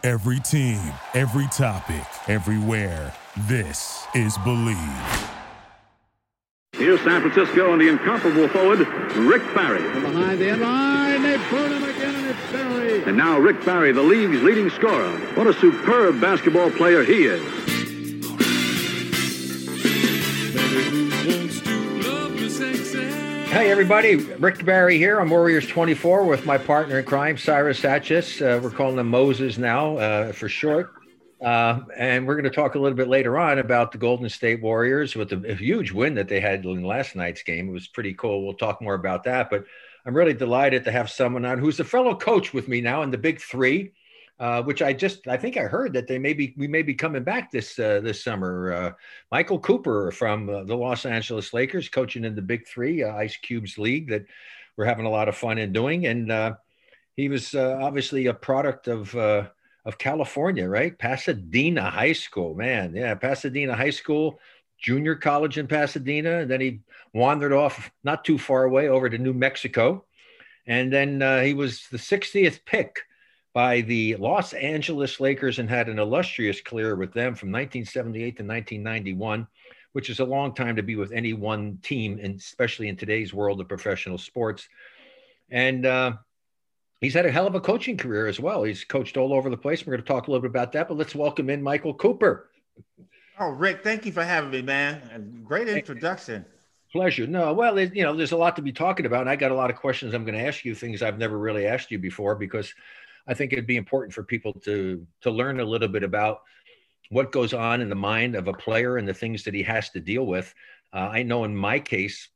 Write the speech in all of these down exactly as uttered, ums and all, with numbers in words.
Every team, every topic, everywhere. This is Believe. Here's San Francisco and the incomparable forward, Rick Barry. From behind the end line, they burn him again, and it's Barry. And now Rick Barry, the league's leading scorer. What a superb basketball player he is. Hey everybody, Rick Barry here on Warriors twenty-four with my partner in crime, Cyrus Satchis. Uh, we're calling him Moses now uh, for short. Uh, and we're going to talk a little bit later on about the Golden State Warriors with a, a huge win that they had in last night's game. It was pretty cool. We'll talk more about that. But I'm really delighted to have someone on who's a fellow coach with me now in the Big Three, uh, which I just I think I heard that they may be we may be coming back this uh, this summer. Uh, Michael Cooper from uh, the Los Angeles Lakers, coaching in the Big Three, uh, Ice Cube's league that we're having a lot of fun in doing. And uh, he was uh, obviously a product of uh, of California, right? Pasadena High School, man. Yeah, Pasadena High School, junior college in Pasadena. And then he wandered off not too far away over to New Mexico. And then uh, he was the sixtieth pick by the Los Angeles Lakers and had an illustrious career with them from nineteen seventy-eight to nineteen ninety-one, which is a long time to be with any one team, and especially in today's world of professional sports. And uh, he's had a hell of a coaching career as well. He's coached all over the place. We're going to talk a little bit about that, but let's welcome in Michael Cooper. Oh, Rick, thank you for having me, man. Great introduction. Pleasure. No, well, it, you know, there's a lot to be talking about. And I got a lot of questions I'm going to ask you, things I've never really asked you before, because I think it'd be important for people to to learn a little bit about what goes on in the mind of a player and the things that he has to deal with. Uh, I know in my case,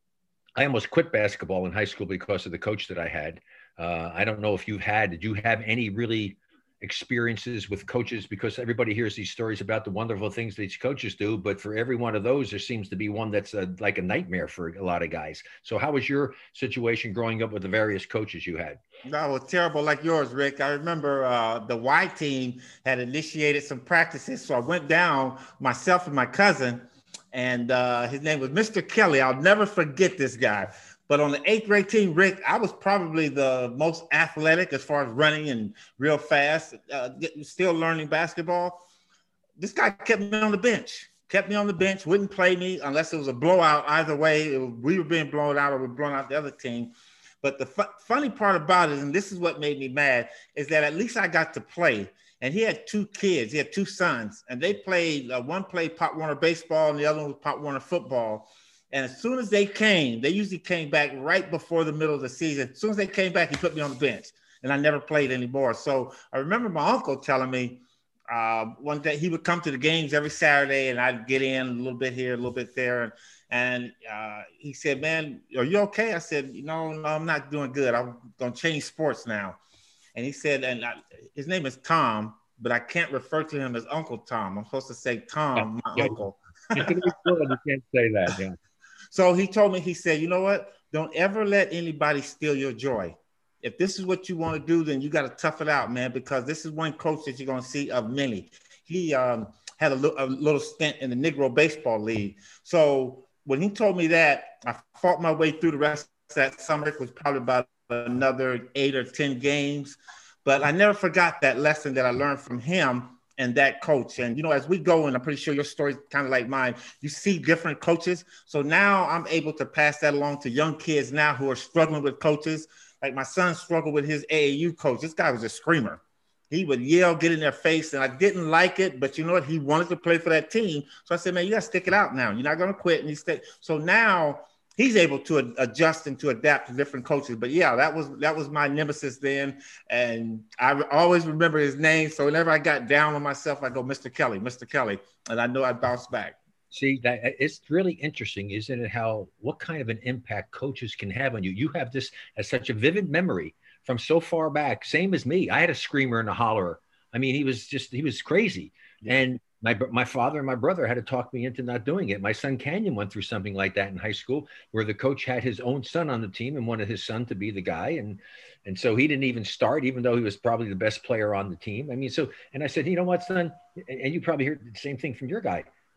I almost quit basketball in high school because of the coach that I had. Uh, I don't know if you've had, did you have any really experiences with coaches? Because everybody hears these stories about the wonderful things these coaches do, but for every one of those, there seems to be one that's a, like a nightmare for a lot of guys. So how was your situation growing up with the various coaches you had? That was terrible like yours, Rick. I remember uh, the Y team had initiated some practices. So I went down, myself and my cousin, and uh, his name was Mister Kelly. I'll never forget this guy. But on the eighth grade team, Rick, I was probably the most athletic as far as running and real fast, uh, still learning basketball. This guy kept me on the bench, kept me on the bench, wouldn't play me unless it was a blowout. Either way, was, we were being blown out or we were blowing out the other team. But the fu- funny part about it, and this is what made me mad, is that at least I got to play. And he had two kids. He had two sons. And they played, uh, one played Pop Warner baseball and the other one was Pop Warner football. And as soon as they came, they usually came back right before the middle of the season. As soon as they came back, he put me on the bench, and I never played anymore. So I remember my uncle telling me uh, one day he would come to the games every Saturday, and I'd get in a little bit here, a little bit there. And, and uh, he said, man, are you okay? I said, no, no, I'm not doing good. I'm going to change sports now. And he said, and I, his name is Tom, but I can't refer to him as Uncle Tom. I'm supposed to say Tom, my yeah. uncle. You can't say that, yeah. So he told me, he said, you know what? Don't ever let anybody steal your joy. If this is what you want to do, then you got to tough it out, man, because this is one coach that you're going to see of many. He um, had a, l- a little stint in the Negro Baseball League. So when he told me that, I fought my way through the rest of that summer. It was probably about another eight or ten games. But I never forgot that lesson that I learned from him and that coach. And, you know, as we go, and I'm pretty sure your story's kind of like mine, you see different coaches. So now I'm able to pass that along to young kids now who are struggling with coaches. Like my son struggled with his A A U coach. This guy was a screamer. He would yell, get in their face, and I didn't like it, but you know what? He wanted to play for that team. So I said, man, you got to stick it out now. You're not going to quit. And he stayed. So now he's able to ad- adjust and to adapt to different coaches. But yeah, that was that was my nemesis then. And I re- always remember his name. So whenever I got down on myself, I go, Mister Kelly, Mister Kelly. And I know I'd bounce back. See, that it's really interesting, isn't it? How, what kind of an impact coaches can have on you. You have this as such a vivid memory from so far back, same as me. I had a screamer and a hollerer. I mean, he was just, he was crazy. Yeah. And my my father and my brother had to talk me into not doing it. My son Canyon went through something like that in high school, where the coach had his own son on the team and wanted his son to be the guy. And and so he didn't even start, even though he was probably the best player on the team. I mean, so, and I said, you know what, son, and you probably heard the same thing from your guy.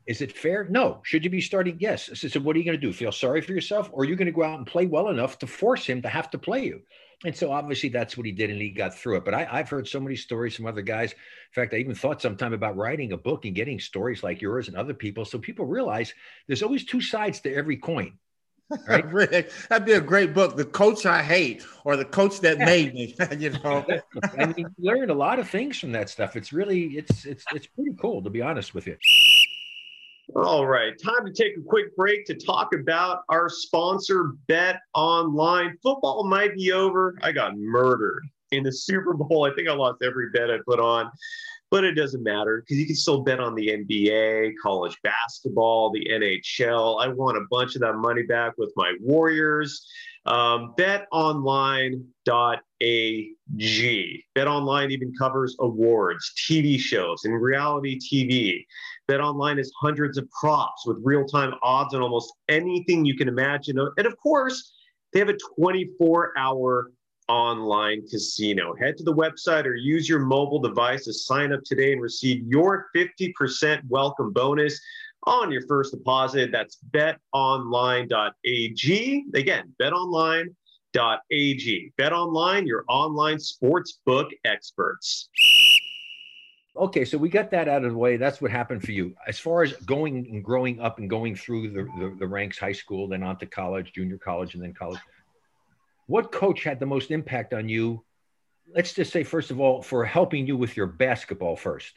Is it fair? No. Should you be starting? Yes. So, so what are you going to do? Feel sorry for yourself? Or are you going to go out and play well enough to force him to have to play you? And so obviously that's what he did, and he got through it. But I, I've heard so many stories from other guys. In fact, I even thought sometime about writing a book and getting stories like yours and other people, so people realize there's always two sides to every coin. Right? Rick, that'd be a great book, The Coach I Hate, or The Coach That yeah. Made Me. You know, I mean, you learn a lot of things from that stuff. It's really, it's, it's, it's pretty cool, to be honest with you. All right, time to take a quick break to talk about our sponsor, Bet Online. Football might be over. I got murdered in the Super Bowl. I think I lost every bet I put on, but it doesn't matter because you can still bet on the N B A, college basketball, the N H L. I won a bunch of that money back with my Warriors. Um, bet online dot a g. BetOnline even covers awards, T V shows, and reality T V. BetOnline has hundreds of props with real-time odds on almost anything you can imagine. And of course, they have a twenty-four hour online casino. Head to the website or use your mobile device to sign up today and receive your fifty percent welcome bonus on your first deposit. That's bet online dot a g. Again, bet online dot a g. BetOnline, your online sports book experts. Okay, so we got that out of the way. That's what happened for you. As far as going and growing up and going through the, the, the ranks, high school, then on to college, junior college, and then college, what coach had the most impact on you? Let's just say, first of all, for helping you with your basketball first.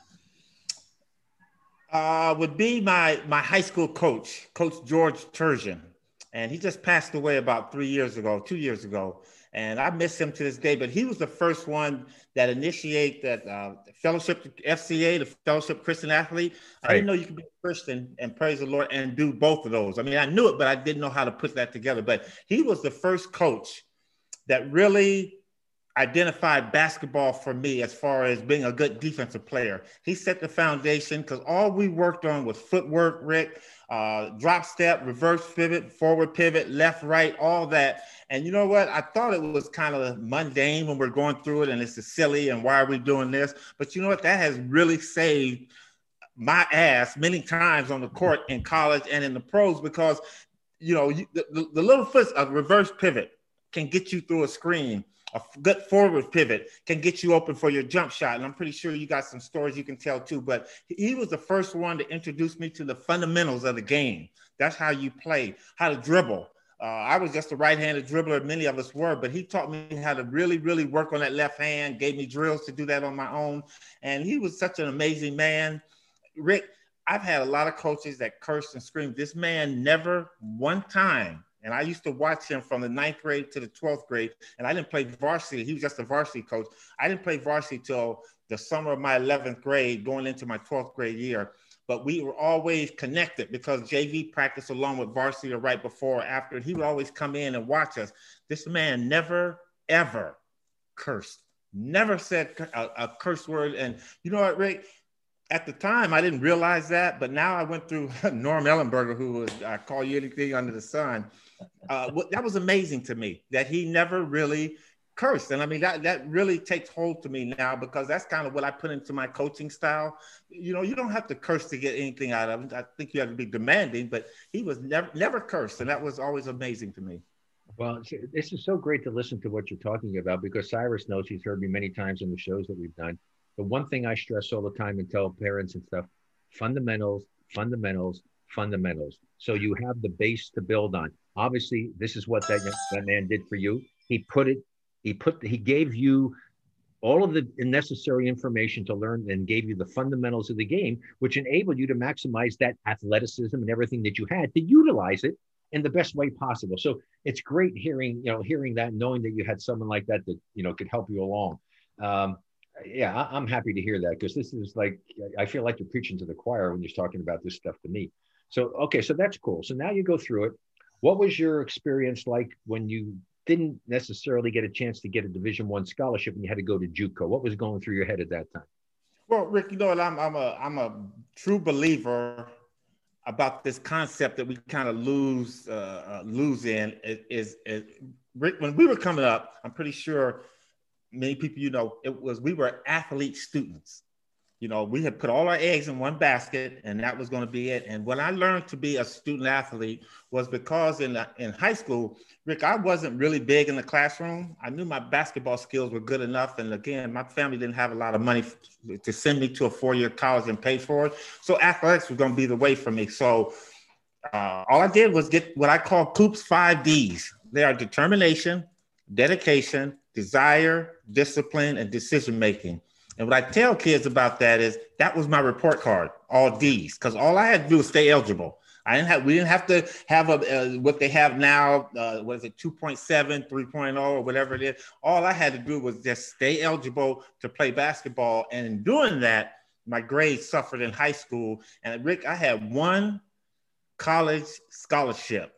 Uh, would be my my high school coach, Coach George Turgeon. And he just passed away about three years ago, two years ago. And I miss him to this day, but he was the first one that initiated that uh, fellowship, F C A, the Fellowship Christian Athlete. I right. didn't know you could be a Christian and praise the Lord and do both of those. I mean, I knew it, but I didn't know how to put that together. But he was the first coach that really identified basketball for me as far as being a good defensive player. He set the foundation because all we worked on was footwork, Rick, uh, drop step, reverse pivot, forward pivot, left, right, all that. And you know what? I thought it was kind of mundane when we're going through it and it's silly and why are we doing this? But you know what? That has really saved my ass many times on the court in college and in the pros because, you know, you, the, the little foot of reverse pivot can get you through a screen. A good forward pivot can get you open for your jump shot. And I'm pretty sure you got some stories you can tell too, but he was the first one to introduce me to the fundamentals of the game. That's how you play, how to dribble. Uh, I was just a right-handed dribbler, many of us were, but he taught me how to really, really work on that left hand, gave me drills to do that on my own. And he was such an amazing man. Rick, I've had a lot of coaches that cursed and screamed. This man never one time. And I used to watch him from the ninth grade to the twelfth grade. And I didn't play varsity. He was just a varsity coach. I didn't play varsity till the summer of my eleventh grade, going into my twelfth grade year. But we were always connected because J V practiced along with varsity right before or after. He would always come in and watch us. This man never, ever cursed. Never said a, a curse word. And you know what, Rick? At the time, I didn't realize that. But now I went through Norm Ellenberger, who was, I call you anything under the sun. Uh, that was amazing to me that he never really cursed. And I mean, that, that really takes hold to me now because that's kind of what I put into my coaching style. You know, you don't have to curse to get anything out of it. I think you have to be demanding, but he was never, never cursed. And that was always amazing to me. Well, this is so great to listen to what you're talking about because Cyrus knows, he's heard me many times in the shows that we've done. The one thing I stress all the time and tell parents and stuff, fundamentals, fundamentals, fundamentals. So you have the base to build on. Obviously, this is what that, that man did for you. He put it, he put, he gave you all of the necessary information to learn and gave you the fundamentals of the game, which enabled you to maximize that athleticism and everything that you had to utilize it in the best way possible. So it's great hearing, you know, hearing that, knowing that you had someone like that, that, you know, could help you along. Um, yeah, I, I'm happy to hear that because this is like, I feel like you're preaching to the choir when you're talking about this stuff to me. So, okay, so that's cool. So now you go through it. What was your experience like when you didn't necessarily get a chance to get a Division One scholarship and you had to go to JUCO? What was going through your head at that time? Well, Rick, you know what? I'm, I'm a I'm a true believer about this concept that we kind of lose uh, uh, lose in is, is, is Rick. When we were coming up, I'm pretty sure many people you know it was we were athlete students. you know, we had put all our eggs in one basket, and that was going to be it. And when I learned to be a student athlete was because in the, in high school, Rick, I wasn't really big in the classroom. I knew my basketball skills were good enough. And again, my family didn't have a lot of money f- to send me to a four-year college and pay for it. So athletics was going to be the way for me. So uh, all I did was get what I call Coop's five Ds. They are determination, dedication, desire, discipline, and decision-making. And what I tell kids about that is that was my report card, all D's, because all I had to do was stay eligible. I didn't have, we didn't have to have a, uh, what they have now, uh, what is it, two point seven, three point oh, or whatever it is. All I had to do was just stay eligible to play basketball. And in doing that, my grades suffered in high school. And Rick, I had one college scholarship,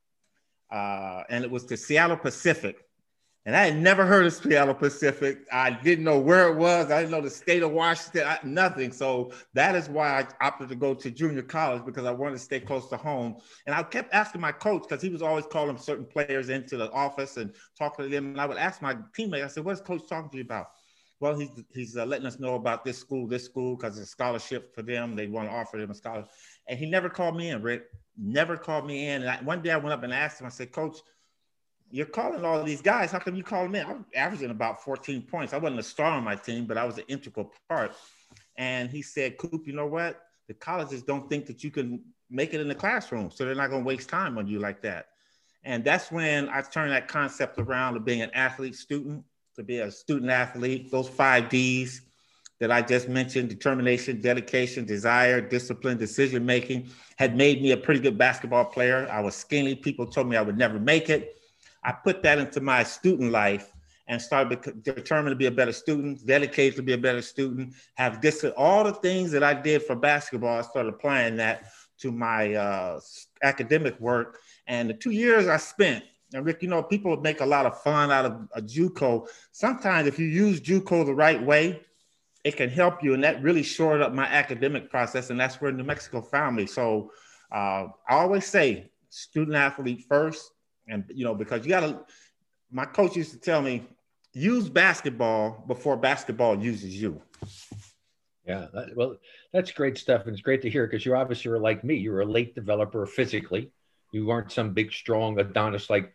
uh, and it was to Seattle Pacific. And I had never heard of Seattle Pacific. I didn't know where it was. I didn't know the state of Washington, I, nothing. So that is why I opted to go to junior college, because I wanted to stay close to home. And I kept asking my coach, because he was always calling certain players into the office and talking to them. And I would ask my teammate, I said, what's coach talking to you about? Well, he's, he's uh, letting us know about this school, this school, because it's a scholarship for them. They want to offer them a scholarship. And he never called me in, Rick. Never called me in. And I, one day I went up and asked him, I said, Coach, you're calling all these guys. How come you call them in? I was averaging about fourteen points. I wasn't a star on my team, but I was an integral part. And he said, Coop, you know what? The colleges don't think that you can make it in the classroom, so they're not going to waste time on you like that. And that's when I turned that concept around to being an athlete student, to be a student athlete. Those five Ds that I just mentioned, determination, dedication, desire, discipline, decision-making, had made me a pretty good basketball player. I was skinny. People told me I would never make it. I put that into my student life and started bec- determined to be a better student, dedicated to be a better student, have this, all the things that I did for basketball. I started applying that to my uh, academic work. And the two years I spent, and Rick, you know, people make a lot of fun out of a JUCO. Sometimes if you use JUCO the right way, it can help you. And that really shored up my academic process. And that's where New Mexico found me. So uh, I always say student athlete first. And, you know, because you got to, my coach used to tell me, use basketball before basketball uses you. Yeah, that, well, that's great stuff. And it's great to hear, because you obviously were like me. You were a late developer physically. You weren't some big, strong Adonis like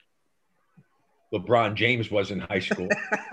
LeBron James was in high school.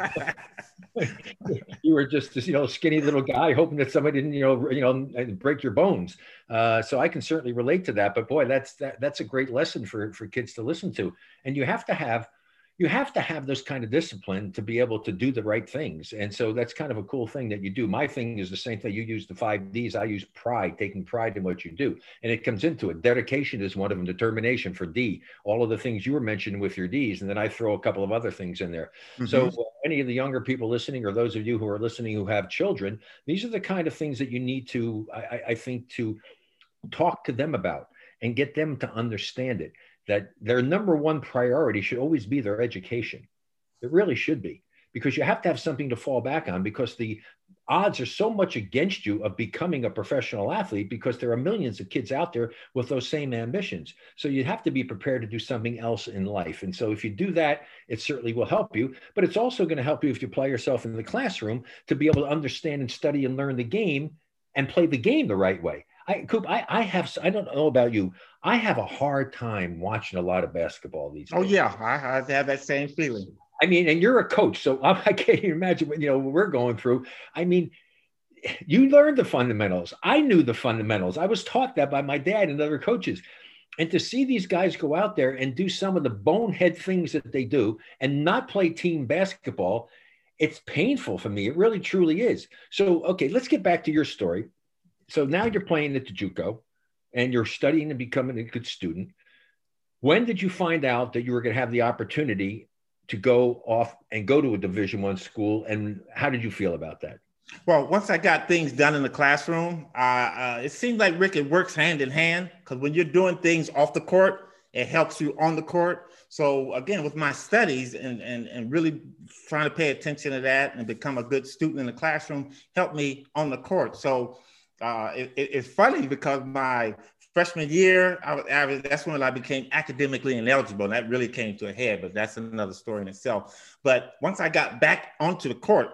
You were just this, you know, skinny little guy hoping that somebody didn't, you know, you know, break your bones. Uh, so I can certainly relate to that. But boy, that's that, that's a great lesson for for kids to listen to. And you have to have you have to have this kind of discipline to be able to do the right things. And so that's kind of a cool thing that you do. My thing is the same thing. You use the five Ds. I use pride, taking pride in what you do. And it comes into it. Dedication is one of them, determination for D, all of the things you were mentioning with your Ds. And then I throw a couple of other things in there. Mm-hmm. So uh, any of the younger people listening, or those of you who are listening who have children, these are the kind of things that you need to, I, I think, to talk to them about and get them to understand it. That their number one priority should always be their education. It really should be, because you have to have something to fall back on, because the odds are so much against you of becoming a professional athlete, because there are millions of kids out there with those same ambitions. So you have to be prepared to do something else in life. And so if you do that, it certainly will help you, but it's also going to help you if you apply yourself in the classroom to be able to understand and study and learn the game and play the game the right way. I, Coop, I, I have, I don't know about you, I have a hard time watching a lot of basketball these days. Oh, yeah, I, I have that same feeling. I mean, and you're a coach, so I can't even imagine what, you know, what we're going through. I mean, you learned the fundamentals. I knew the fundamentals. I was taught that by my dad and other coaches. And to see these guys go out there and do some of the bonehead things that they do and not play team basketball, it's painful for me. It really, truly is. So, okay, let's get back to your story. So now you're playing at the JUCO and you're studying and becoming a good student. When did you find out that you were going to have the opportunity to go off and go to a Division One school? And how did you feel about that? Well, once I got things done in the classroom, uh, uh, it seemed like, Rick, it works hand in hand, because when you're doing things off the court, it helps you on the court. So again, with my studies and, and, and really trying to pay attention to that and become a good student in the classroom helped me on the court. So Uh, it, it, it's funny, because my freshman year, I was average, that's when I became academically ineligible, and that really came to a head, but that's another story in itself. But once I got back onto the court,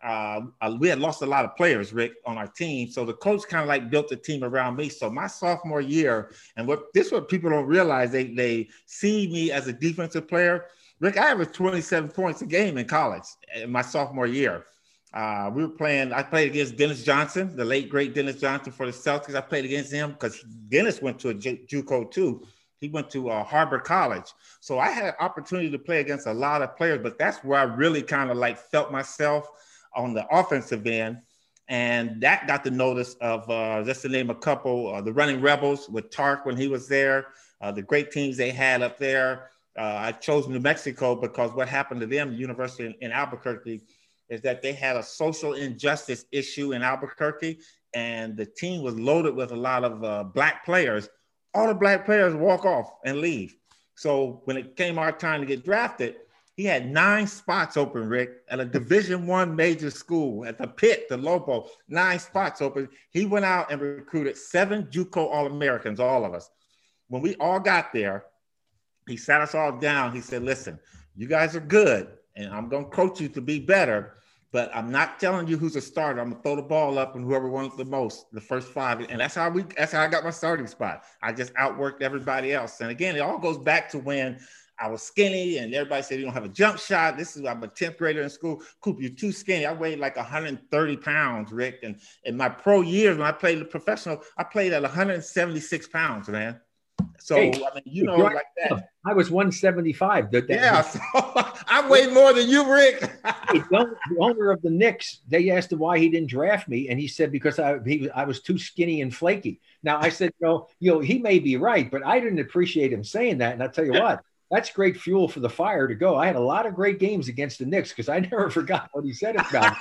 uh, uh, we had lost a lot of players, Rick, on our team. So the coach kind of like built the team around me. So my sophomore year, and what this is what people don't realize, they they see me as a defensive player. Rick, I averaged twenty-seven points a game in college in my sophomore year. Uh, we were playing, I played against Dennis Johnson, the late, great Dennis Johnson for the Celtics. I played against him because Dennis went to a J- JUCO too. He went to uh, Harbor College. So I had an opportunity to play against a lot of players, but that's where I really kind of like felt myself on the offensive end. And that got the notice of, uh, just to name a couple, uh, the Running Rebels with Tark when he was there, uh, the great teams they had up there. Uh, I chose New Mexico because what happened to them, the University in, in Albuquerque, is that they had a social injustice issue in Albuquerque, and the team was loaded with a lot of uh, black players. All the black players walk off and leave. So when it came our time to get drafted, he had nine spots open, Rick, at a Division One major school, at the Pitt, the Lobo, nine spots open. He went out and recruited seven JUCO All-Americans, all of us. When we all got there, he sat us all down. He said, listen, you guys are good, and I'm going to coach you to be better, but I'm not telling you who's a starter. I'm going to throw the ball up and whoever wants the most, the first five. And that's how we, that's how I got my starting spot. I just outworked everybody else. And again, it all goes back to when I was skinny and everybody said, you don't have a jump shot. This is, I'm a tenth grader in school. Coop, you're too skinny. I weighed like one hundred thirty pounds, Rick. And in my pro years, when I played the professional, I played at one hundred seventy-six pounds, man. So, Hey, I mean, you know, like that. I was one seventy-five. That, that, Yeah, so I weighed more than you, Rick. Hey, the owner of the Knicks, they asked him why he didn't draft me, and he said because I he, I was too skinny and flaky. Now I said, you know, you know, he may be right, but I didn't appreciate him saying that. And I'll tell you what, that's great fuel for the fire to go. I had a lot of great games against the Knicks because I never forgot what he said about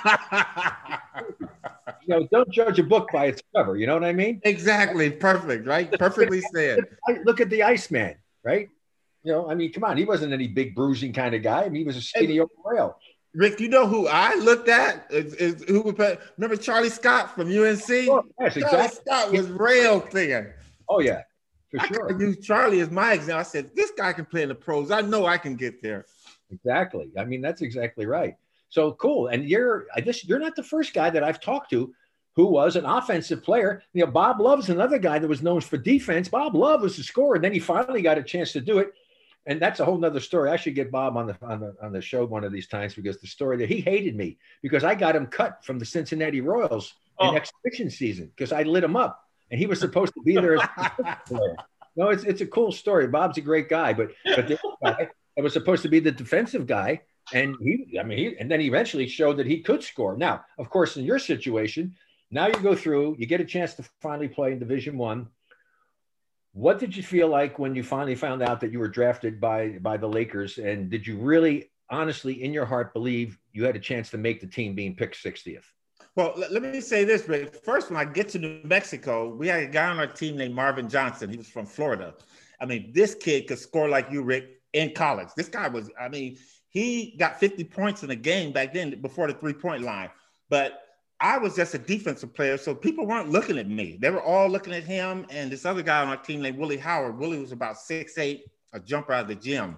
me. You know, don't judge a book by its cover. You know what I mean? Exactly. Perfect. Right. Perfectly said. Look at the Iceman, right? You know, I mean, come on. He wasn't any big bruising kind of guy. I mean, he was a skinny old rail. Rick, you know who I looked at? Is, is who would play? Remember Charlie Scott from U N C? Oh, yes, Charlie exactly. Scott was rail thin. Oh yeah, for I sure. could use Charlie as my example. I said, this guy can play in the pros. I know I can get there. Exactly. I mean, that's exactly right. So cool. And you're, I guess you're not the first guy that I've talked to who was an offensive player. You know, Bob Love's another guy that was known for defense. Bob Love was a scorer, and then he finally got a chance to do it. And that's a whole nother story. I should get Bob on the on the on the show one of these times because the story that he hated me because I got him cut from the Cincinnati Royals in oh. exhibition season because I lit him up, and he was supposed to be there as a player. No, it's it's a cool story. Bob's a great guy, but but the guy that was supposed to be the defensive guy, and he, I mean, he, and then he eventually showed that he could score. Now, of course, in your situation, now you go through, you get a chance to finally play in Division One. What did you feel like when you finally found out that you were drafted by by the Lakers? And did you really, honestly, in your heart, believe you had a chance to make the team being picked sixtieth? Well, let me say this, Rick. First, when I get to New Mexico, we had a guy on our team named Marvin Johnson. He was from Florida. I mean, this kid could score like you, Rick, in college. This guy was, I mean, he got fifty points in a game back then before the three-point line. But I was just a defensive player, so people weren't looking at me. They were all looking at him and this other guy on our team named Willie Howard. Willie was about six eight, a jumper out of the gym.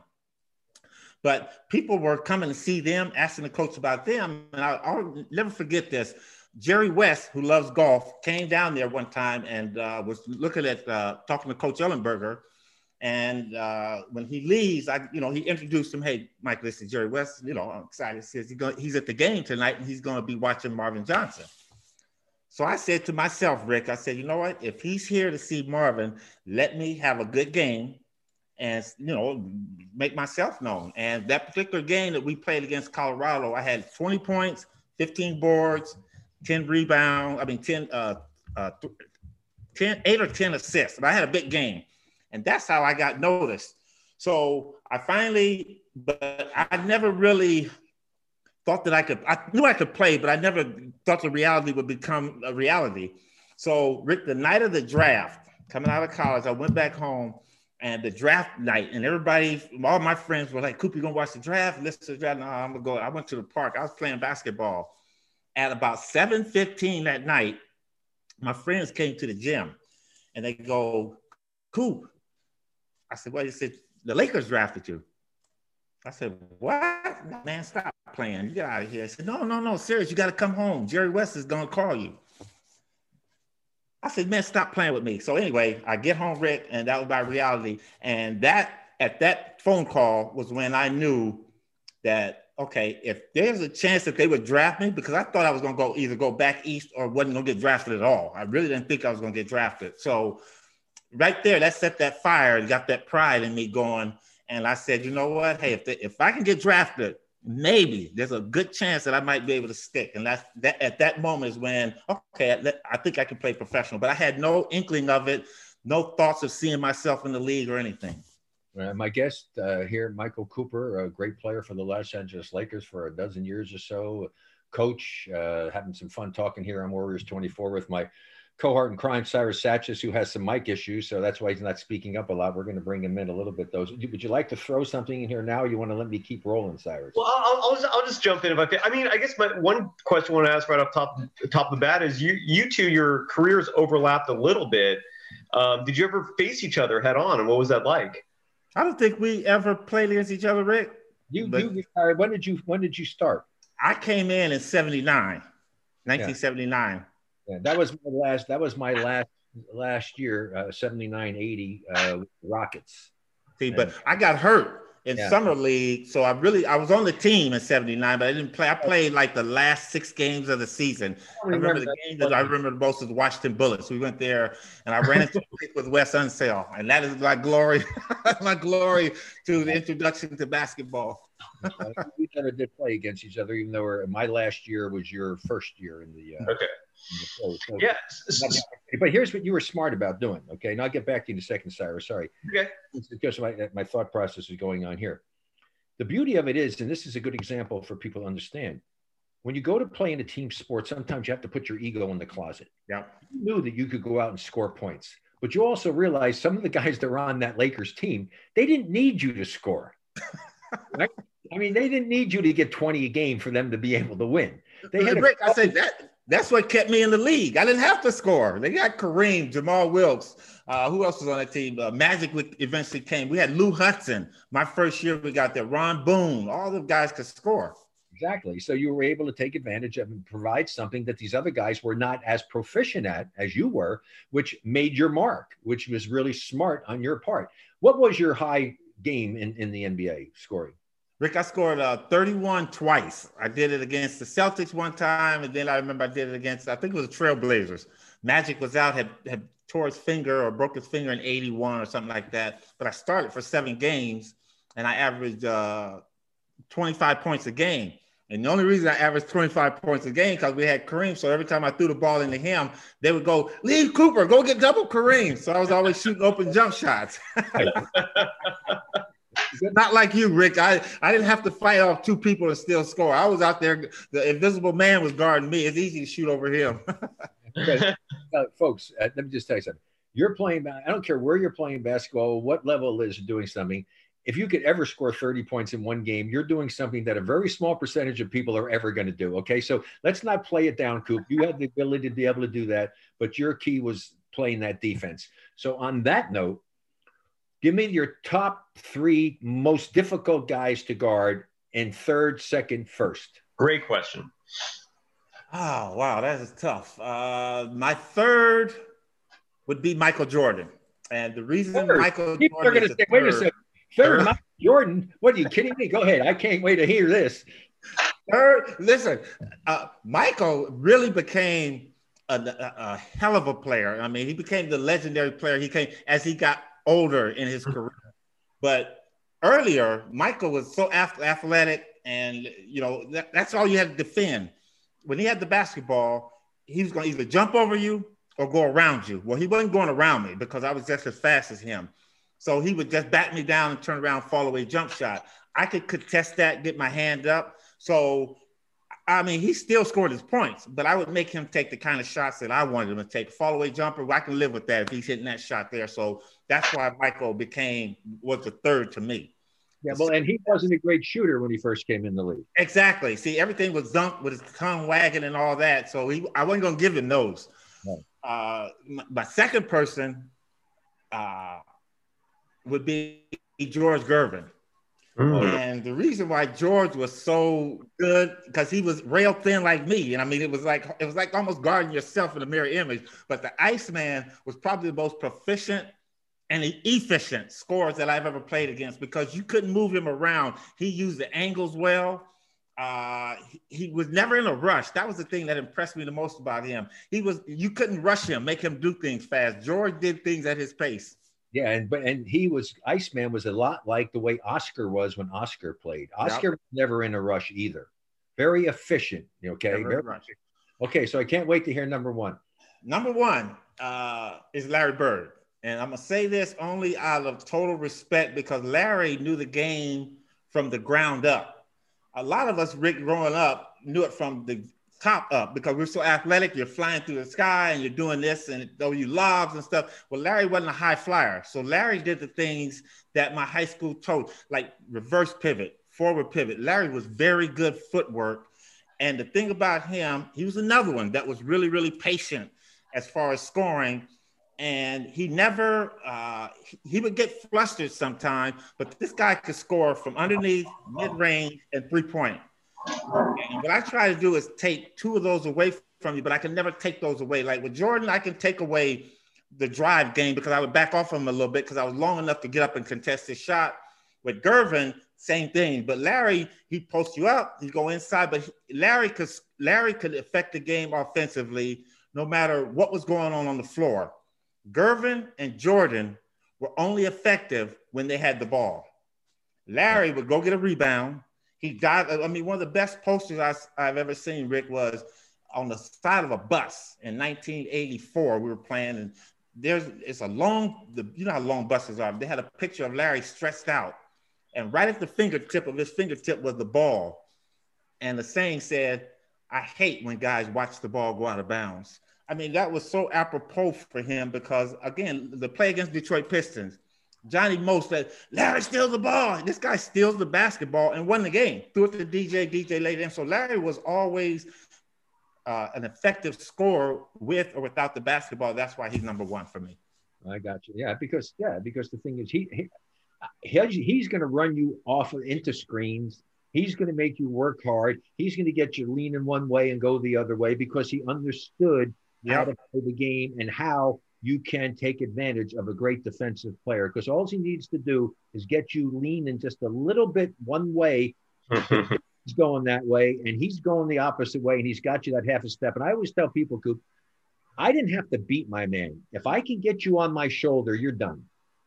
But people were coming to see them, asking the coach about them. And I, I'll never forget this. Jerry West, who loves golf, came down there one time and uh, was looking at, uh, talking to Coach Ellenberger. And uh, when he leaves, I, you know, he introduced him. Hey, Mike, this is Jerry West. You know, I'm excited. He says he go, he's at the game tonight and he's going to be watching Marvin Johnson. So I said to myself, Rick, I said, you know what? If he's here to see Marvin, let me have a good game and, you know, make myself known. And that particular game that we played against Colorado, I had twenty points, fifteen boards, ten rebounds. I mean, ten, uh, uh, ten, eight or ten assists. But I had a big game. And that's how I got noticed. So I finally, but I never really thought that I could, I knew I could play, but I never thought the reality would become a reality. So Rick, the night of the draft, coming out of college, I went back home and the draft night and everybody, all my friends were like, Cooper, you gonna watch the draft? Listen to the draft. No, I'm gonna go. I went to the park. I was playing basketball. At about seven fifteen that night, my friends came to the gym and they go, Coop. I said, well, he said, the Lakers drafted you. I said, what? Man, stop. playing. You get out of here. I said, no, no, no, serious. You got to come home. Jerry West is going to call you. I said, man, stop playing with me. So anyway, I get home, Rick, and that was my reality. And that at that phone call was when I knew that, okay, if there's a chance that they would draft me, because I thought I was going to go either go back east or wasn't going to get drafted at all. I really didn't think I was going to get drafted. So right there, that set that fire and got that pride in me going. And I said, you know what? Hey, if the, if I can get drafted, maybe there's a good chance that I might be able to stick. And that's that at that moment is when, okay, I think I can play professional, but I had no inkling of it, no thoughts of seeing myself in the league or anything. Uh, my guest uh, here, Michael Cooper, a great player for the Los Angeles Lakers for a dozen years or so, coach, uh, having some fun talking here on Warriors twenty-four with my cohort in crime, Cyrus Satchis, who has some mic issues, so that's why he's not speaking up a lot. We're going to bring him in a little bit, though. Would you like to throw something in here now, or you want to let me keep rolling, Cyrus? Well, I'll, I'll, just, I'll just jump in if I can. I mean, I guess my one question I want to ask right off top, top of the bat is you, you two, your careers overlapped a little bit. Um, did you ever face each other head on, and what was that like? I don't think we ever played against each other, Rick. You, you retired. When did you, when did you start? I came in in seventy-nine, nineteen seventy-nine. Yeah. Yeah, that was my last. That was my last last year, uh, seventy-nine eighty uh, with the Rockets. See, but I got hurt in yeah. summer league, so I really I was on the team in seventy-nine, but I didn't play. I played like the last six games of the season. I remember, I remember the game that I remember the most was Washington Bullets. We went there, and I ran into with Wes Unseld, and that is my glory, my glory to the introduction to basketball. We never did play against each other, even though we're, my last year was your first year in the. Uh, okay. So, yeah. But here's what you were smart about doing. Okay. Now I'll get back to you in a second, Cyrus. Sorry. Okay. It's because my, my thought process is going on here. The beauty of it is, and this is a good example for people to understand, when you go to play in a team sport, sometimes you have to put your ego in the closet. Yeah. You knew that you could go out and score points, but you also realized some of the guys that were on that Lakers team, they didn't need you to score. Right? I mean, they didn't need you to get twenty a game for them to be able to win. They had Rick, a- I said that. That's what kept me in the league. I didn't have to score. They got Kareem, Jamal Wilkes. Uh, who else was on that team? Uh, Magic eventually came. We had Lou Hudson. My first year, we got there. Ron Boone. All the guys could score. Exactly. So you were able to take advantage of and provide something that these other guys were not as proficient at as you were, which made your mark, which was really smart on your part. What was your high game in, in the N B A scoring? Rick, I scored uh, thirty-one twice. I did it against the Celtics one time, and then I remember I did it against, I think it was the Trailblazers. Magic was out, had, had tore his finger or broke his finger in eighty-one or something like that. But I started for seven games, and I averaged uh, twenty-five points a game. And the only reason I averaged twenty-five points a game because we had Kareem. So every time I threw the ball into him, they would go, leave Cooper, go get double Kareem. So I was always shooting open jump shots. Not like you, Rick. I, I didn't have to fight off two people and still score. I was out there. The invisible man was guarding me. It's easy to shoot over him. uh, folks, uh, let me just tell you something. You're playing, I don't care where you're playing basketball, what level it is doing something. If you could ever score thirty points in one game, you're doing something that a very small percentage of people are ever going to do. Okay. So let's not play it down, Coop. You had the ability to be able to do that, but your key was playing that defense. So on that note, give me your top three most difficult guys to guard in third, second, first. Great question. Oh, wow. That is tough. Uh, my third would be Michael Jordan. And the reason Third. Michael People Jordan are going to say, wait a second. Third, Michael Jordan? What are you kidding me? Go ahead. I can't wait to hear this. Third, listen, uh, Michael really became a, a, a hell of a player. I mean, he became the legendary player he came as he got older in his career. But earlier, Michael was so athletic, and you know that, that's all you had to defend. When he had the basketball, he was going to either jump over you or go around you. Well, he wasn't going around me because I was just as fast as him. So he would just back me down and turn around, fall away jump shot. I could contest that, get my hand up. So, I mean, he still scored his points, but I would make him take the kind of shots that I wanted him to take. Fall away jumper, I can live with that if he's hitting that shot there. So that's why Michael became, was the third to me. Yeah, well, and he wasn't a great shooter when he first came in the league. Exactly. See, everything was dunked with his tongue wagging and all that. So he, I wasn't going to give him those. No. Uh, my, my second person uh, would be George Gervin. Mm. And the reason why George was so good, because he was rail thin like me. And I mean, it was like it was like almost guarding yourself in the mirror image. But the Iceman was probably the most proficient and efficient scorers that I've ever played against, because you couldn't move him around. He used the angles well. Uh, he, he was never in a rush. That was the thing that impressed me the most about him. He was you couldn't rush him, make him do things fast. George did things at his pace. Yeah, and but and he was Iceman was a lot like the way Oscar was when Oscar played. Oscar yep. was never in a rush either. Very efficient. Okay. Very efficient. Okay, so I can't wait to hear number one. Number one uh, is Larry Bird. And I'm gonna say this only out of total respect, because Larry knew the game from the ground up. A lot of us, Rick, growing up, knew it from the top up, because we're so athletic. You're flying through the sky and you're doing this and throw you lobs and stuff. Well, Larry wasn't a high flyer. So Larry did the things that my high school taught, like reverse pivot, forward pivot. Larry was very good footwork. And the thing about him, he was another one that was really, really patient as far as scoring. And he never, uh, he, he would get flustered sometimes, but this guy could score from underneath, mid-range, and three-point. And what I try to do is take two of those away from you, but I can never take those away. Like with Jordan, I can take away the drive game because I would back off him a little bit because I was long enough to get up and contest his shot. With Gervin, same thing. But Larry, he post you up, you go inside, but he, Larry could Larry could affect the game offensively no matter what was going on on the floor. Gervin and Jordan were only effective when they had the ball. Larry would go get a rebound. He got, I mean, one of the best posters I, I've ever seen, Rick, was on the side of a bus in nineteen eighty-four. We were playing, and there's it's a long, the, you know how long buses are. They had a picture of Larry stretched out, and right at the fingertip of his fingertip was the ball. And the saying said, "I hate when guys watch the ball go out of bounds." I mean, that was so apropos for him because, again, the play against Detroit Pistons, Johnny Most said, Larry steals the ball. This guy steals the basketball and won the game. Threw it to D J. D J laid in. So Larry was always uh, an effective scorer with or without the basketball. That's why he's number one for me. I got you. Yeah, because yeah, because the thing is, he, he, he he's going to run you off of, into screens. He's going to make you work hard. He's going to get you leaning one way and go the other way because he understood how to play the game and how you can take advantage of a great defensive player, because all he needs to do is get you leaning just a little bit one way. He's going that way, and he's going the opposite way, and he's got you that half a step. And I always tell people, Coop, I didn't have to beat my man. If I can get you on my shoulder, you're done.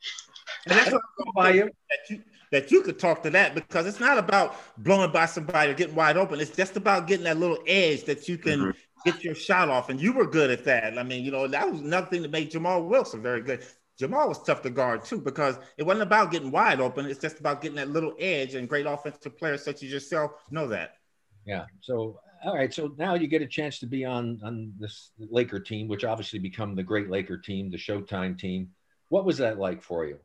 And that's what I'm by you. That you that you could talk to that, because it's not about blowing by somebody or getting wide open. It's just about getting that little edge that you can mm-hmm. get your shot off. And you were good at that. I mean, you know, that was another thing that made Jamal Wilson very good. Jamal was tough to guard too, because it wasn't about getting wide open. It's just about getting that little edge, and great offensive players such as yourself know that. Yeah. So, all right. So now you get a chance to be on, on this Laker team, which obviously become the great Laker team, the Showtime team. What was that like for you?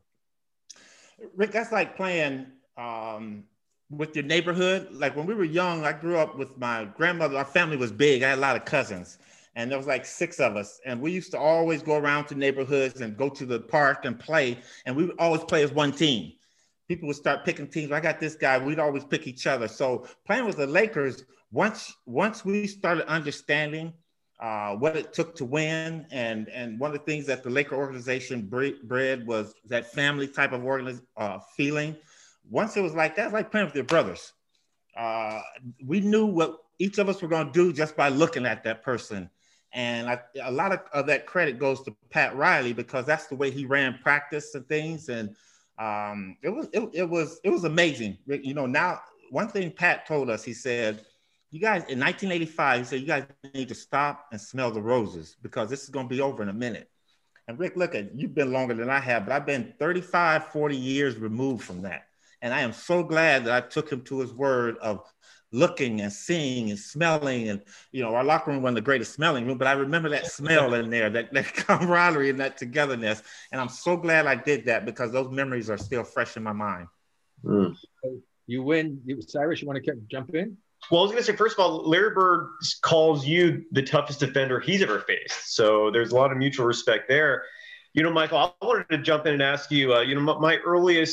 Rick, that's like playing um, with your neighborhood. Like when we were young, I grew up with my grandmother. Our family was big. I had a lot of cousins, and there was like six of us. And we used to always go around to neighborhoods and go to the park and play. And we would always play as one team. People would start picking teams. I got this guy. We'd always pick each other. So playing with the Lakers, once once we started understanding uh, what it took to win, and and one of the things that the Laker organization bred was that family type of organiz- uh, feeling. Once it was like that, it's like playing with your brothers. Uh, we knew what each of us were going to do just by looking at that person. And I, a lot of, of that credit goes to Pat Riley, because that's the way he ran practice and things. And um, it was it, it was it was amazing. You know, now one thing Pat told us, he said, you guys, in nineteen eighty-five, he said, you guys need to stop and smell the roses, because this is going to be over in a minute. And Rick, look at, you've been longer than I have, but I've been thirty-five, forty years removed from that. And I am so glad that I took him to his word of looking and seeing and smelling. And, you know, our locker room wasn't the greatest smelling room, but I remember that smell in there, that, that camaraderie and that togetherness. And I'm so glad I did that, because those memories are still fresh in my mind. Mm. You win. Cyrus, you want to jump in? Well, I was going to say, first of all, Larry Bird calls you the toughest defender he's ever faced. So there's a lot of mutual respect there. You know, Michael, I wanted to jump in and ask you, uh, you know, my, my earliest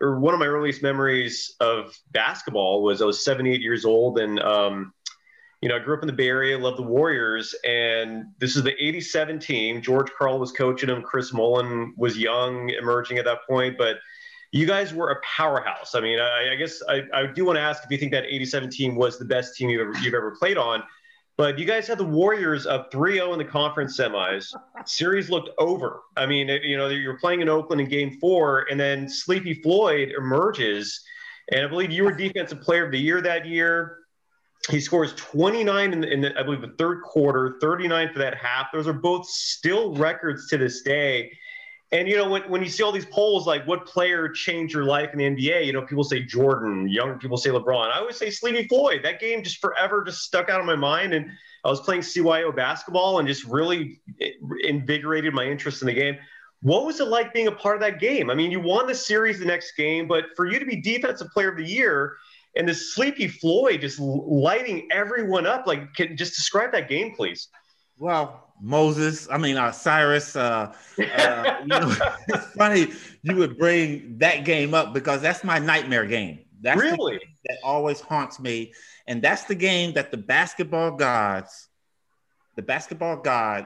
or one of my earliest memories of basketball was I was seven, eight years old. And, um, you know, I grew up in the Bay Area, loved the Warriors. And this is the eighty-seven team. George Karl was coaching them. Chris Mullin was young, emerging at that point. But you guys were a powerhouse. I mean, I, I guess I, I do want to ask if you think that eighty-seven team was the best team you've ever, you've ever played on. But you guys had the Warriors up three oh in the conference semis. Series looked over. I mean, it, you know, you're playing in Oakland in game four, and then Sleepy Floyd emerges. And I believe you were Defensive Player of the Year that year. He scores twenty-nine in, the, in the, I believe, the third quarter, thirty-nine for that half. Those are both still records to this day. And, you know, when, when you see all these polls, like what player changed your life in the N B A, you know, people say Jordan, younger people say LeBron. I always say Sleepy Floyd. That game just forever just stuck out of my mind. And I was playing C Y O basketball and just really invigorated my interest in the game. What was it like being a part of that game? I mean, you won the series the next game, but for you to be Defensive Player of the Year and this Sleepy Floyd just lighting everyone up, like, can just describe that game, please? Well, Moses, I mean, uh, Cyrus, uh, uh, you know, it's funny you would bring that game up because that's my nightmare game. That's really the game that always haunts me. And that's the game that the basketball gods, the basketball god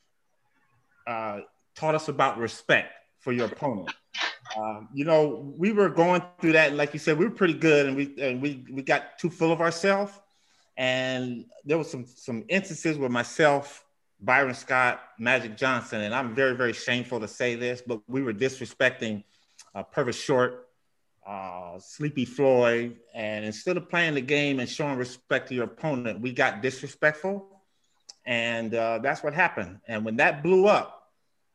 uh, taught us about respect for your opponent. Um, you know, we were going through that, and like you said, we were pretty good, and we and we we got too full of ourselves. And there was some some instances where myself, Byron Scott, Magic Johnson, and I'm very, very shameful to say this, but we were disrespecting uh, Purvis Short, uh, Sleepy Floyd, and instead of playing the game and showing respect to your opponent, we got disrespectful, and uh, that's what happened. And when that blew up,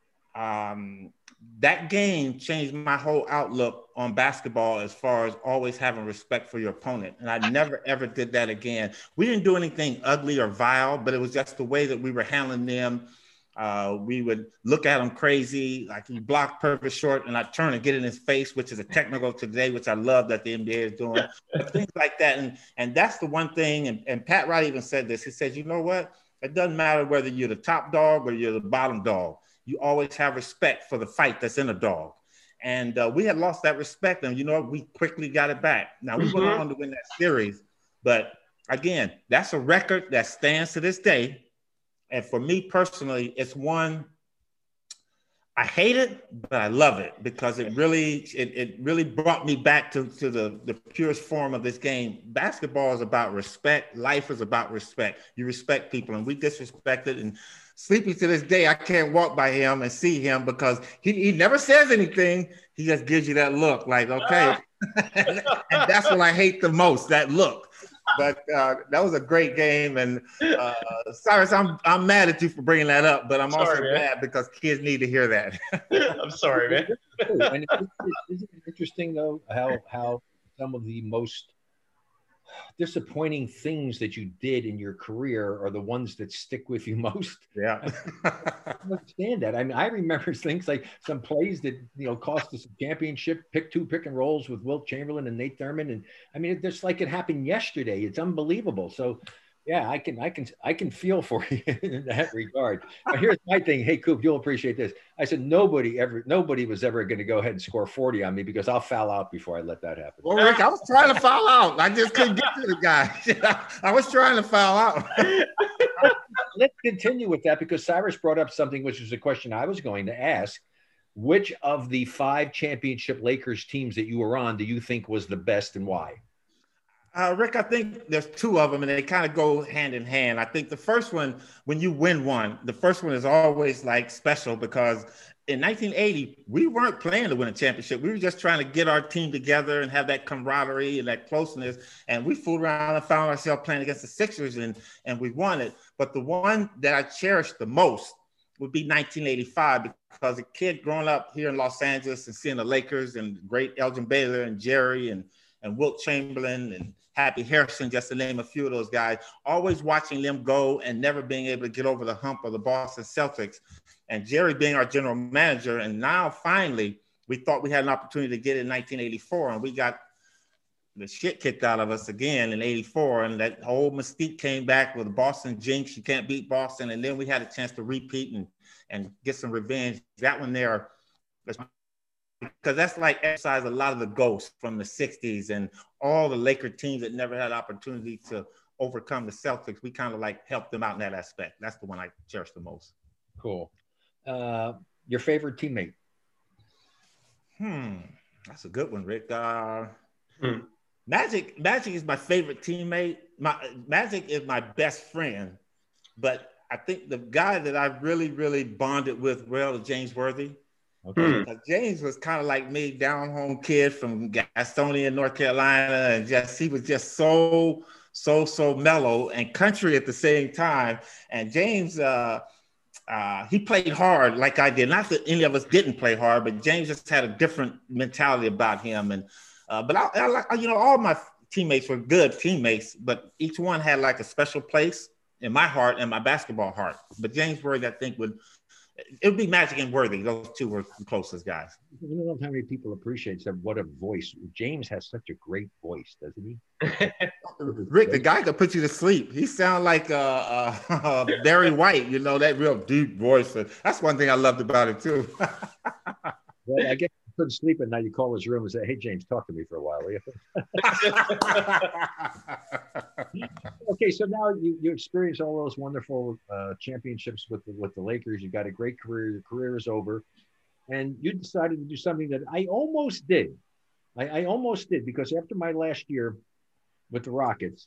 um, that game changed my whole outlook on basketball as far as always having respect for your opponent. And I never, ever did that again. We didn't do anything ugly or vile, but it was just the way that we were handling them. Uh, we would look at them crazy, like he blocked Purvis Short, and I'd turn and get in his face, which is a technical today, which I love that the N B A is doing. Things like that. And, and that's the one thing, and, and Pat Wright even said this. He said, you know what? It doesn't matter whether you're the top dog or you're the bottom dog. You always have respect for the fight that's in a dog. And uh, we had lost that respect. And you know what? We quickly got it back. Now, we mm-hmm. went on to win that series. But again, that's a record that stands to this day. And for me personally, it's one, I hate it, but I love it because it really, it, it really brought me back to, to the, the purest form of this game. Basketball is about respect. Life is about respect. You respect people, and we disrespected. And Sleepy, to this day, I can't walk by him and see him because he, he never says anything. He just gives you that look like, okay. and, and that's what I hate the most, that look. But uh, that was a great game. And uh, Cyrus, I'm I'm mad at you for bringing that up, but I'm sorry, also man. mad because kids need to hear that. I'm sorry, man. And isn't it interesting, though, how how some of the most disappointing things that you did in your career are the ones that stick with you most? Yeah. I don't understand that. I mean, I remember things like some plays that, you know, cost us a championship, pick two pick and rolls with Wilt Chamberlain and Nate Thurman. And I mean, it's just like it happened yesterday. It's unbelievable. So yeah, I can, I can, I can feel for you in that regard. But here's my thing. Hey, Coop, you'll appreciate this. I said, nobody ever, nobody was ever going to go ahead and score forty on me because I'll foul out before I let that happen. Well, Rick, I was trying to foul out. I just couldn't get to the guy. I was trying to foul out. Let's continue with that because Cyrus brought up something, which was a question I was going to ask. Which of the five championship Lakers teams that you were on do you think was the best and why? Uh, Rick, I think there's two of them, and they kind of go hand in hand. I think the first one, when you win one, the first one is always like special because in nineteen eighty, we weren't playing to win a championship. We were just trying to get our team together and have that camaraderie and that closeness. And we fooled around and found ourselves playing against the Sixers, and, and we won it. But the one that I cherished the most would be nineteen eighty-five because a kid growing up here in Los Angeles and seeing the Lakers and great Elgin Baylor and Jerry and, and Wilt Chamberlain and Happy Harrison, just to name a few of those guys, always watching them go and never being able to get over the hump of the Boston Celtics. And Jerry being our general manager. And now finally, we thought we had an opportunity to get it in nineteen eighty-four, and we got the shit kicked out of us again in eighty-four. And that whole mystique came back with the Boston jinx. You can't beat Boston. And then we had a chance to repeat and, and get some revenge. That one there, because that's like exercise a lot of the ghosts from the sixties and all the Laker teams that never had opportunity to overcome the Celtics. We kind of like helped them out in that aspect. That's the one I cherish the most. Cool. Uh, your favorite teammate? Hmm, that's a good one, Rick. Uh, hmm. Magic, Magic is my favorite teammate. My Magic is my best friend, but I think the guy that I really, really bonded with well is James Worthy. Okay. Hmm. James was kind of like me, down home kid from Gastonia, North Carolina, and just he was just so, so, so mellow and country at the same time. And James, uh, uh, he played hard like I did. Not that any of us didn't play hard, but James just had a different mentality about him. And uh, but I, I, you know, all my teammates were good teammates, but each one had like a special place in my heart and my basketball heart. But James Worthy, I think, would. It would be Magic and Worthy. Those two were the closest guys. I don't know how many people appreciate that. What a voice. James has such a great voice, doesn't he? Rick, the guy could put you to sleep. He sounds like uh, uh, Barry White, you know, that real deep voice. That's one thing I loved about it, too. Well, I guess you couldn't sleep at night. You call his room and say, hey, James, talk to me for a while, will you? Okay, so now you, you experience all those wonderful uh, championships with the, with the Lakers. You got a great career. Your career is over. And you decided to do something that I almost did. I, I almost did because after my last year with the Rockets,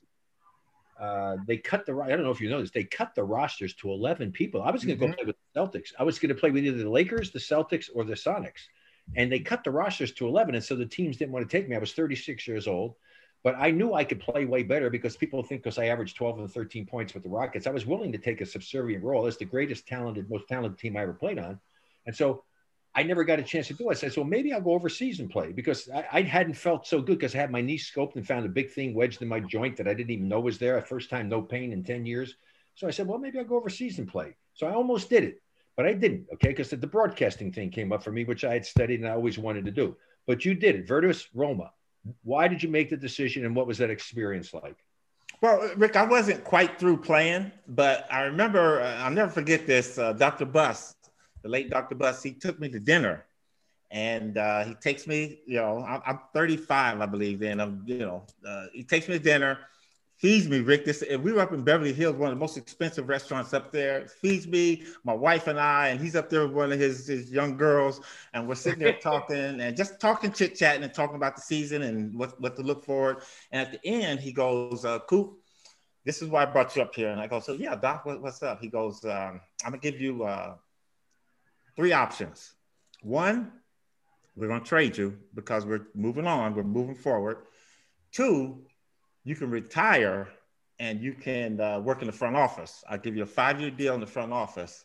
uh, they cut the – I don't know if you know this. They cut the rosters to eleven people. I was going to mm-hmm. go play with the Celtics. I was going to play with either the Lakers, the Celtics, or the Sonics. And they cut the rosters to eleven. And so the teams didn't want to take me. I was thirty-six years old. But I knew I could play way better because people think because I averaged twelve and thirteen points with the Rockets, I was willing to take a subservient role as the greatest talented, most talented team I ever played on. And so I never got a chance to do it. I said, so maybe I'll go overseas and play because I, I hadn't felt so good because I had my knee scoped and found a big thing wedged in my joint that I didn't even know was there. First time, no pain in ten years. So I said, well, maybe I'll go overseas and play. So I almost did it, but I didn't, okay, because the broadcasting thing came up for me, which I had studied and I always wanted to do. But you did it, Virtus Roma. Why did you make the decision and what was that experience like? Well, Rick, I wasn't quite through playing, but I remember, uh, I'll never forget this, uh, Doctor Buss, the late Doctor Buss, he took me to dinner and uh, he takes me, you know, I'm, I'm thirty-five, I believe then, I'm, you know, uh, he takes me to dinner, feeds me, Rick. This, we were up in Beverly Hills, one of the most expensive restaurants up there. Feeds me, my wife and I, and he's up there with one of his, his young girls, and we're sitting there talking and just talking, chit chatting, and talking about the season and what, what to look forward. And at the end, he goes, uh, "Coop, this is why I brought you up here." And I go, "So yeah, Doc, what, what's up?" He goes, um, "I'm gonna give you uh, three options. One, we're gonna trade you because we're moving on, we're moving forward. Two, you can retire and you can uh, work in the front office. I'll give you a five-year deal in the front office.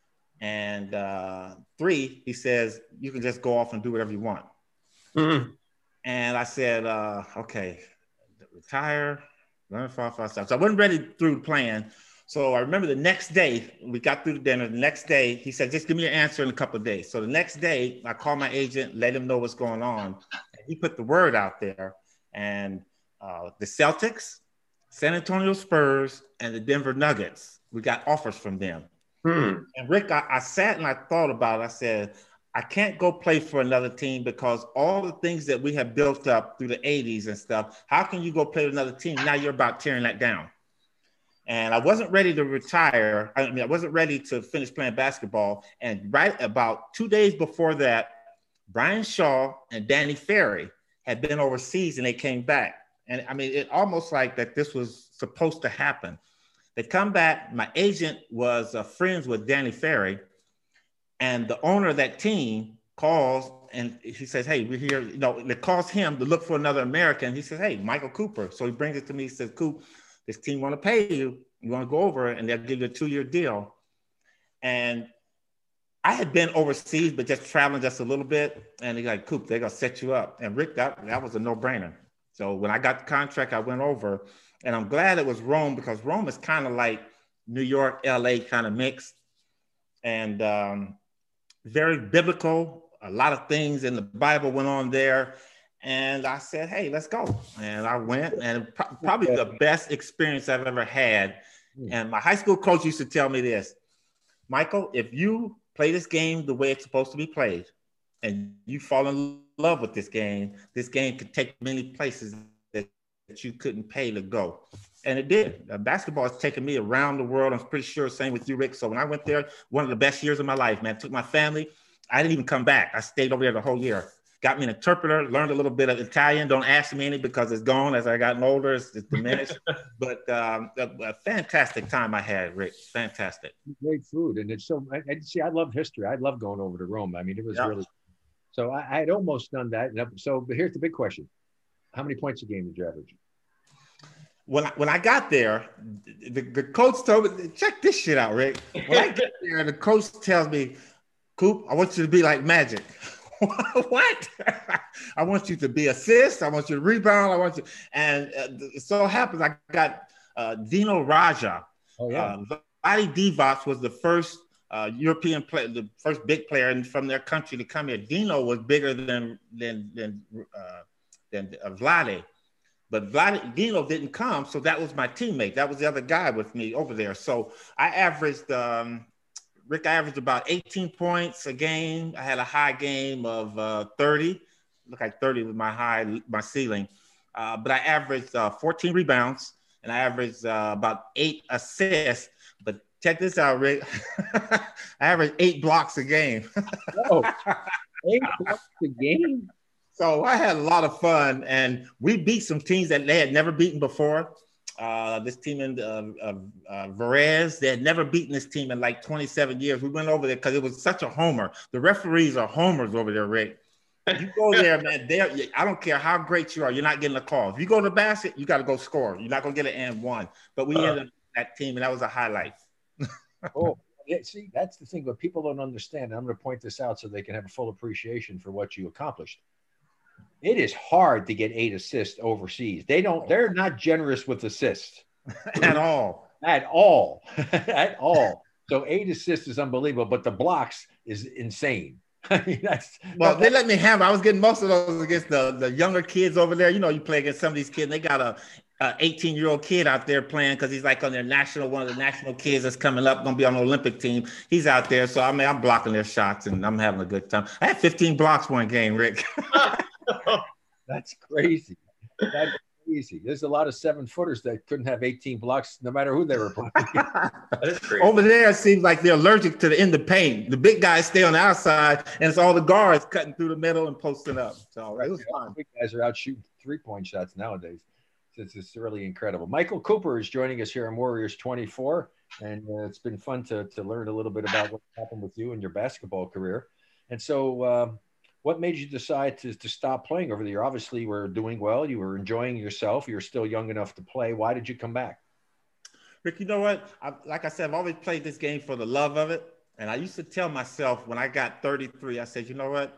And uh, three, he says, you can just go off and do whatever you want." Mm-hmm. And I said, uh, okay, retire, learn to fall stuff. So I wasn't ready through the plan. So I remember the next day, we got through the dinner. The next day, he said, just give me your answer in a couple of days. So the next day, I called my agent, let him know what's going on. And he put the word out there. And Uh, the Celtics, San Antonio Spurs, and the Denver Nuggets. We got offers from them. Hmm. And Rick, I, I sat and I thought about it. I said, I can't go play for another team because all the things that we have built up through the eighties and stuff, how can you go play with another team? Now you're about tearing that down. And I wasn't ready to retire. I mean, I wasn't ready to finish playing basketball. And right about two days before that, Brian Shaw and Danny Ferry had been overseas and they came back. And I mean, it almost like that this was supposed to happen. They come back. My agent was uh, friends with Danny Ferry, and the owner of that team calls and he says, "Hey, we're here." You know, it calls him to look for another American. He says, "Hey, Michael Cooper." So he brings it to me. He says, "Coop, this team want to pay you. You want to go over it, and they'll give you a two-year deal." And I had been overseas, but just traveling just a little bit. And he's like, "Coop, they're gonna set you up." And Rick, that, that was a no-brainer. So when I got the contract, I went over, and I'm glad it was Rome because Rome is kind of like New York, L A kind of mixed, and um, very biblical. A lot of things in the Bible went on there, and I said, "Hey, let's go." And I went, and pro- probably the best experience I've ever had. And my high school coach used to tell me this, "Michael, if you play this game the way it's supposed to be played, and you fall in love with this game, this game could take many places that, that you couldn't pay to go. And it did. Uh, basketball has taken me around the world. I'm pretty sure same with you, Rick. So when I went there, one of the best years of my life, man. Took my family. I didn't even come back. I stayed over there the whole year. Got me an interpreter, learned a little bit of Italian. Don't ask me any because it's gone as I gotten older. It's, it's diminished. But um, a, a fantastic time I had, Rick. Fantastic. Great food. And it's so, I, I see, I love history. I love going over to Rome. I mean, it was Yep. really, so I, I had almost done that. So, but here's the big question. How many points a game did you average? When I, when I got there, the, the coach told me, check this shit out, Rick. When I get there, the coach tells me, Coop, I want you to be like Magic. What? I want you to be assist. I want you to rebound. I want you. And uh, it so happens I got uh, Dino Raja. Oh, yeah. Uh, Vlade Divac was the first uh, European player, the first big player in, from their country to come here. Dino was bigger than than than uh, than uh, Vlade. But Vlad, Dino didn't come, so that was my teammate. That was the other guy with me over there. So I averaged, um, Rick, I averaged about eighteen points a game. I had a high game of uh, thirty. Look like thirty was my high, my ceiling. Uh, but I averaged uh, fourteen rebounds, and I averaged uh, about eight assists. But check this out, Rick. I averaged eight blocks a game. Oh, eight blocks a game? So I had a lot of fun, and we beat some teams that they had never beaten before. Uh, this team in uh, uh, uh, Varese, they had never beaten this team in like twenty-seven years. We went over there because it was such a homer. The referees are homers over there, Rick. You go there, man. They I don't care how great you are, you're not getting a call. If you go to the basket, you got to go score. You're not going to get an and one. But we uh, ended up that team, and that was a highlight. Oh, yeah, see, that's the thing. What people don't understand, and I'm going to point this out so they can have a full appreciation for what you accomplished. It is hard to get eight assists overseas. They don't, they're not generous with assists at all, at all, at all. So eight assists is unbelievable, but the blocks is insane. I mean, that's well, they let me hammer. I was getting most of those against the, the younger kids over there. You know, you play against some of these kids, and they got a, a eighteen year old kid out there playing because he's like on their national, one of the national kids that's coming up, going to be on the Olympic team. He's out there. So I mean, I'm blocking their shots and I'm having a good time. I had fifteen blocks one game, Rick. That's crazy. That's crazy. There's a lot of seven footers that couldn't have eighteen blocks no matter who they were playing. That's crazy. Over there, it seems like they're allergic to the in the paint. The big guys stay on the outside, and it's all the guards cutting through the middle and posting up. So it was fun. Big guys are out shooting three-point shots nowadays. It's, it's really incredible. Michael Cooper is joining us here on Warriors twenty-four, and uh, it's been fun to, to learn a little bit about what happened with you in your basketball career. And so um, what made you decide to, to stop playing over there? Obviously, you were doing well. You were enjoying yourself. You were still young enough to play. Why did you come back? Rick, you know what? I, like I said, I've always played this game for the love of it. And I used to tell myself when I got thirty-three, I said, you know what?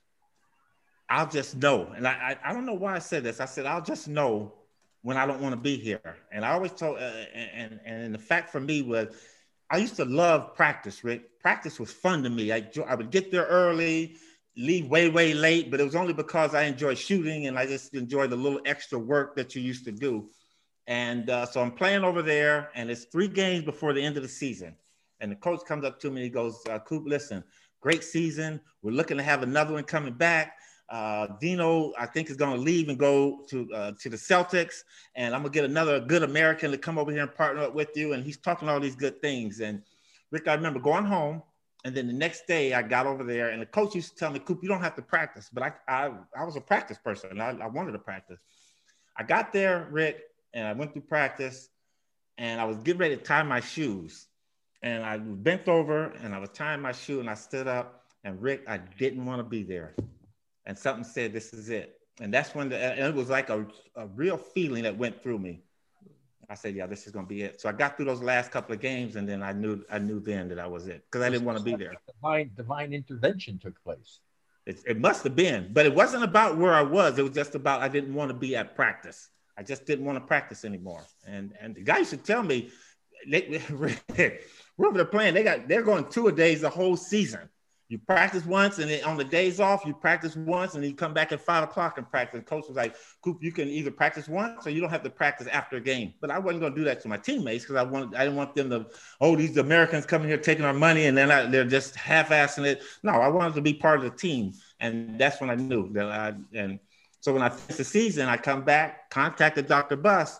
I'll just know. And I, I, I don't know why I said this. I said, I'll just know when I don't want to be here. And I always told, uh, and, and the fact for me was, I used to love practice, Rick. Practice was fun to me. I, I would get there early, leave way, way late, but it was only because I enjoyed shooting and I just enjoyed the little extra work that you used to do. And uh, so I'm playing over there, and it's three games before the end of the season. And the coach comes up to me, he goes, uh, Coop, listen, great season. We're looking to have another one coming back. Uh, Dino, I think, is going to leave and go to uh, to the Celtics, and I'm going to get another good American to come over here and partner up with you. And he's talking all these good things. And Rick, I remember going home, and then the next day I got over there, and the coach used to tell me, Coop, you don't have to practice. But I I, I was a practice person. I, I wanted to practice. I got there, Rick, and I went through practice, and I was getting ready to tie my shoes. And I bent over, and I was tying my shoe, and I stood up, and Rick, I didn't want to be there. And something said, this is it. And that's when the, and it was like a, a real feeling that went through me. I said, yeah, this is going to be it. So I got through those last couple of games, and then I knew I knew then that I was it, because I didn't want to be there. Divine, divine intervention took place. It, it must have been, but it wasn't about where I was. It was just about I didn't want to be at practice. I just didn't want to practice anymore. And and the guy used to tell me, they, we're over there playing. They got they're going two a days the whole season. You practice once, and then on the days off, you practice once, and then you come back at five o'clock and practice. Coach was like, "Coop, you can either practice once, or you don't have to practice after a game." But I wasn't going to do that to my teammates because I wanted, I didn't want them to, oh, these Americans coming here taking our money, and then I, they're just half-assing it. No, I wanted to be part of the team, and that's when I knew that. I and so when I finished the season, I come back, contacted Doctor Buss.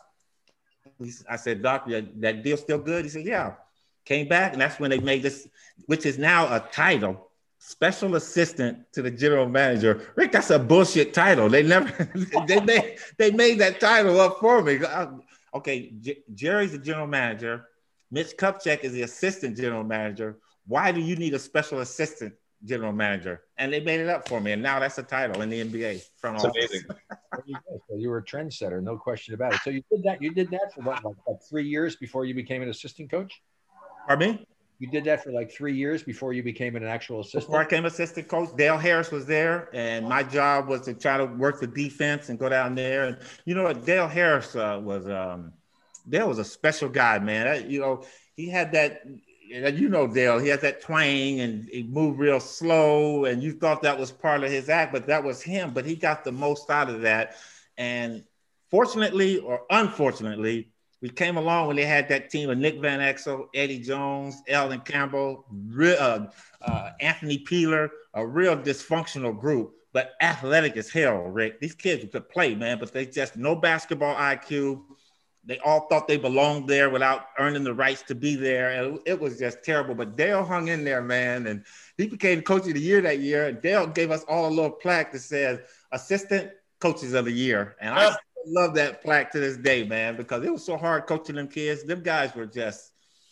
I said, "Doc, that, that deal still good?" He said, "Yeah." Came back, and that's when they made this, which is now a title. Special assistant to the general manager. Rick, that's a bullshit title. They never, they made, they made that title up for me. Okay, J- Jerry's the general manager. Mitch Kupchak is the assistant general manager. Why do you need a special assistant general manager? And they made it up for me. And now that's a title in the N B A. Front That's office. amazing. There you go. So you were a trendsetter, no question about it. So you did that. You did that for what, like, like three years before you became an assistant coach? Pardon me? You did that for like three years before you became an actual assistant? Before I became assistant coach, Dale Harris was there, and my job was to try to work the defense and go down there. And you know what? Dale Harris uh, was um, Dale was a special guy, man. I, you know, he had that. You know, Dale. He had that twang, and he moved real slow, and you thought that was part of his act, but that was him. But he got the most out of that, and fortunately or unfortunately, we came along when they had that team of Nick Van Exel, Eddie Jones, Eldon Campbell, uh, uh, Anthony Peeler, a real dysfunctional group, but athletic as hell, Rick. These kids could play, man, but they just no basketball I Q. They all thought they belonged there without earning the rights to be there. And it was just terrible. But Dale hung in there, man, and he became coach of the year that year. And Dale gave us all a little plaque that says assistant coaches of the year. And I love that plaque to this day, man, because it was so hard coaching them kids. Them guys were just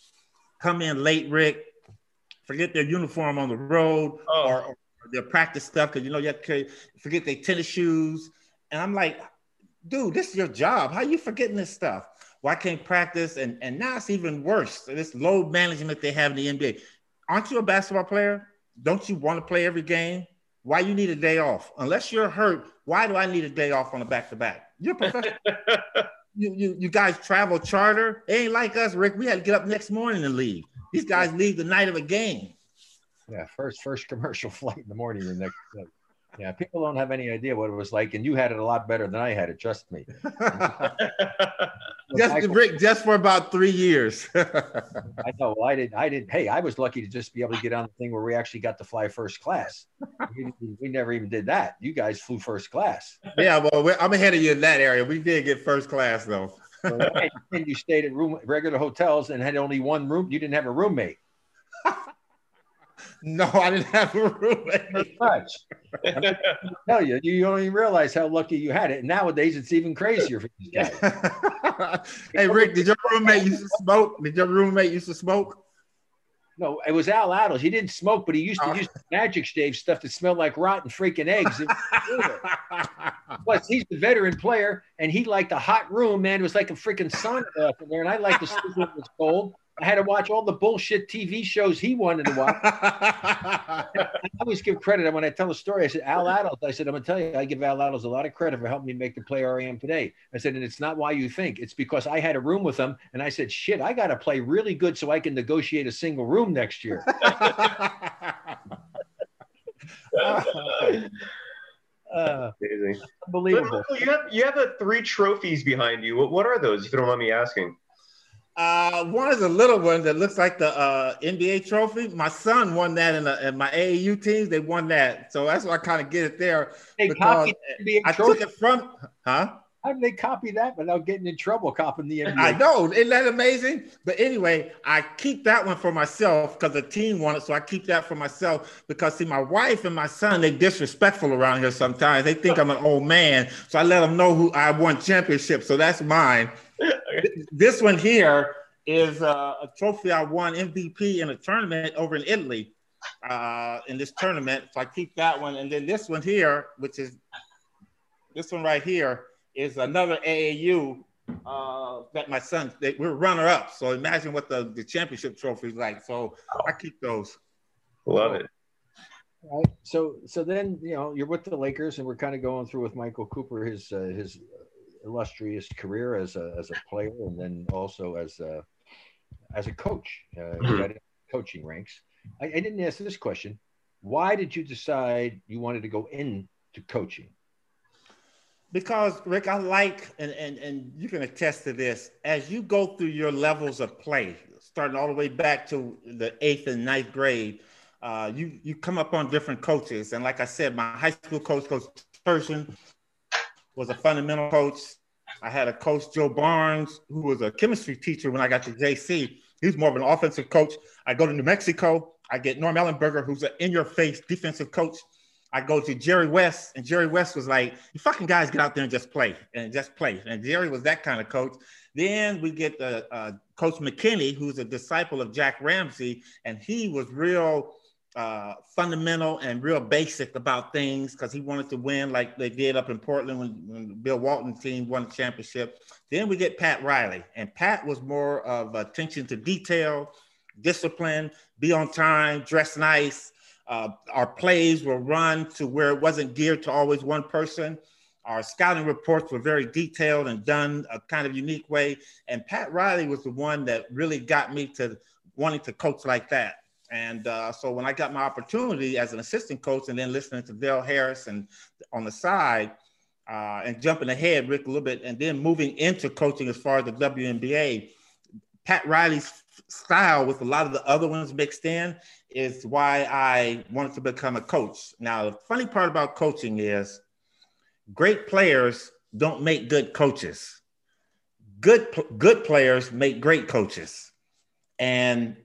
come in late, Rick, forget their uniform on the road oh. or, or their practice stuff because, you know, you have to carry, forget their tennis shoes. And I'm like, dude, this is your job. How are you forgetting this stuff? Why can't practice? And, and now it's even worse. This load management they have in the N B A. Aren't you a basketball player? Don't you want to play every game? Why you need a day off? Unless you're hurt, why do I need a day off on a back-to-back? You're a professional. you, you, you guys travel charter. It ain't like us, Rick. We had to get up next morning and leave. These guys leave the night of a game. Yeah, first first commercial flight in the morning. The next day. Yeah, people don't have any idea what it was like, and you had it a lot better than I had it. Trust me. just Rick, just for about three years. I know. Well, I did. I did. Hey, I was lucky to just be able to get on the thing where we actually got to fly first class. We, we never even did that. You guys flew first class. Yeah, well, we're, I'm ahead of you in that area. We did get first class though. So, and you stayed at room regular hotels and had only one room. You didn't have a roommate. No, I didn't have a roommate. Much. I tell you, you don't even realize how lucky you had it. And nowadays, it's even crazier for these guys. Hey, Rick, did your roommate used to smoke? Did your roommate used to smoke? No, it was Al Addles. He didn't smoke, but he used to oh. use Magic Shave stuff that smelled like rotten freaking eggs. Plus, he's the veteran player, and he liked a hot room, man. It was like a freaking sauna up in there, and I liked to sleep when it was cold. I had to watch all the bullshit T V shows he wanted to watch. I always give credit when I tell a story. I said, Al Addles. I said, I'm going to tell you, I give Al Addles a lot of credit for helping me make the player I am today. I said, and it's not why you think. It's because I had a room with him, and I said, shit, I got to play really good so I can negotiate a single room next year. Uh, Amazing. Unbelievable. But you have, you have a three trophies behind you. What, what are those, if you don't mind me asking? Uh, one is a little one that looks like the uh, N B A trophy. My son won that in, a, in my A A U teams. They won that, so that's why I kind of get it there. They copied the N B A I trophy. took it from, huh? How did they copy that without getting in trouble copying the N B A? I know, isn't that amazing? But anyway, I keep that one for myself because the team won it, so I keep that for myself because see, my wife and my son, they disrespectful around here sometimes. They think I'm an old man, so I let them know who I won championships. So that's mine. This one here is uh, a trophy I won M V P in a tournament over in Italy uh, in this tournament. So I keep that one. And then this one here, which is this one right here, is another A A U uh, that my son, they, we're runner up. So imagine what the, the championship trophy is like. So I keep those. Love it. All right. So, so then, you know, you're with the Lakers and we're kind of going through with Michael Cooper, his, uh, his illustrious career as a, as a player and then also as a, as a coach, uh, he got in coaching ranks. I, I didn't ask this question. Why did you decide you wanted to go into coaching? Because, Rick, I like, and, and, and you can attest to this, as you go through your levels of play, starting all the way back to the eighth and ninth grade, uh, you, you come up on different coaches. And like I said, my high school coach, Coach Persian, was a fundamental coach. I had a coach, Joe Barnes, who was a chemistry teacher when I got to J C. He was more of an offensive coach. I go to New Mexico. I get Norm Ellenberger, who's an in-your-face defensive coach. I go to Jerry West, and Jerry West was like, you fucking guys get out there and just play, and just play. And Jerry was that kind of coach. Then we get the uh, Coach McKinney, who's a disciple of Jack Ramsey, and he was real uh, fundamental and real basic about things because he wanted to win like they did up in Portland when, when the Bill Walton team won the championship. Then we get Pat Riley, and Pat was more of attention to detail, discipline, be on time, dress nice. Uh, our plays were run to where it wasn't geared to always one person. Our scouting reports were very detailed and done a kind of unique way. And Pat Riley was the one that really got me to wanting to coach like that. And uh, so when I got my opportunity as an assistant coach and then listening to Dale Harris and on the side uh, and jumping ahead, Rick, a little bit, and then moving into coaching as far as the W N B A, Pat Riley's style with a lot of the other ones mixed in is why I wanted to become a coach. Now, the funny part about coaching is great players don't make good coaches. Good, good players make great coaches. And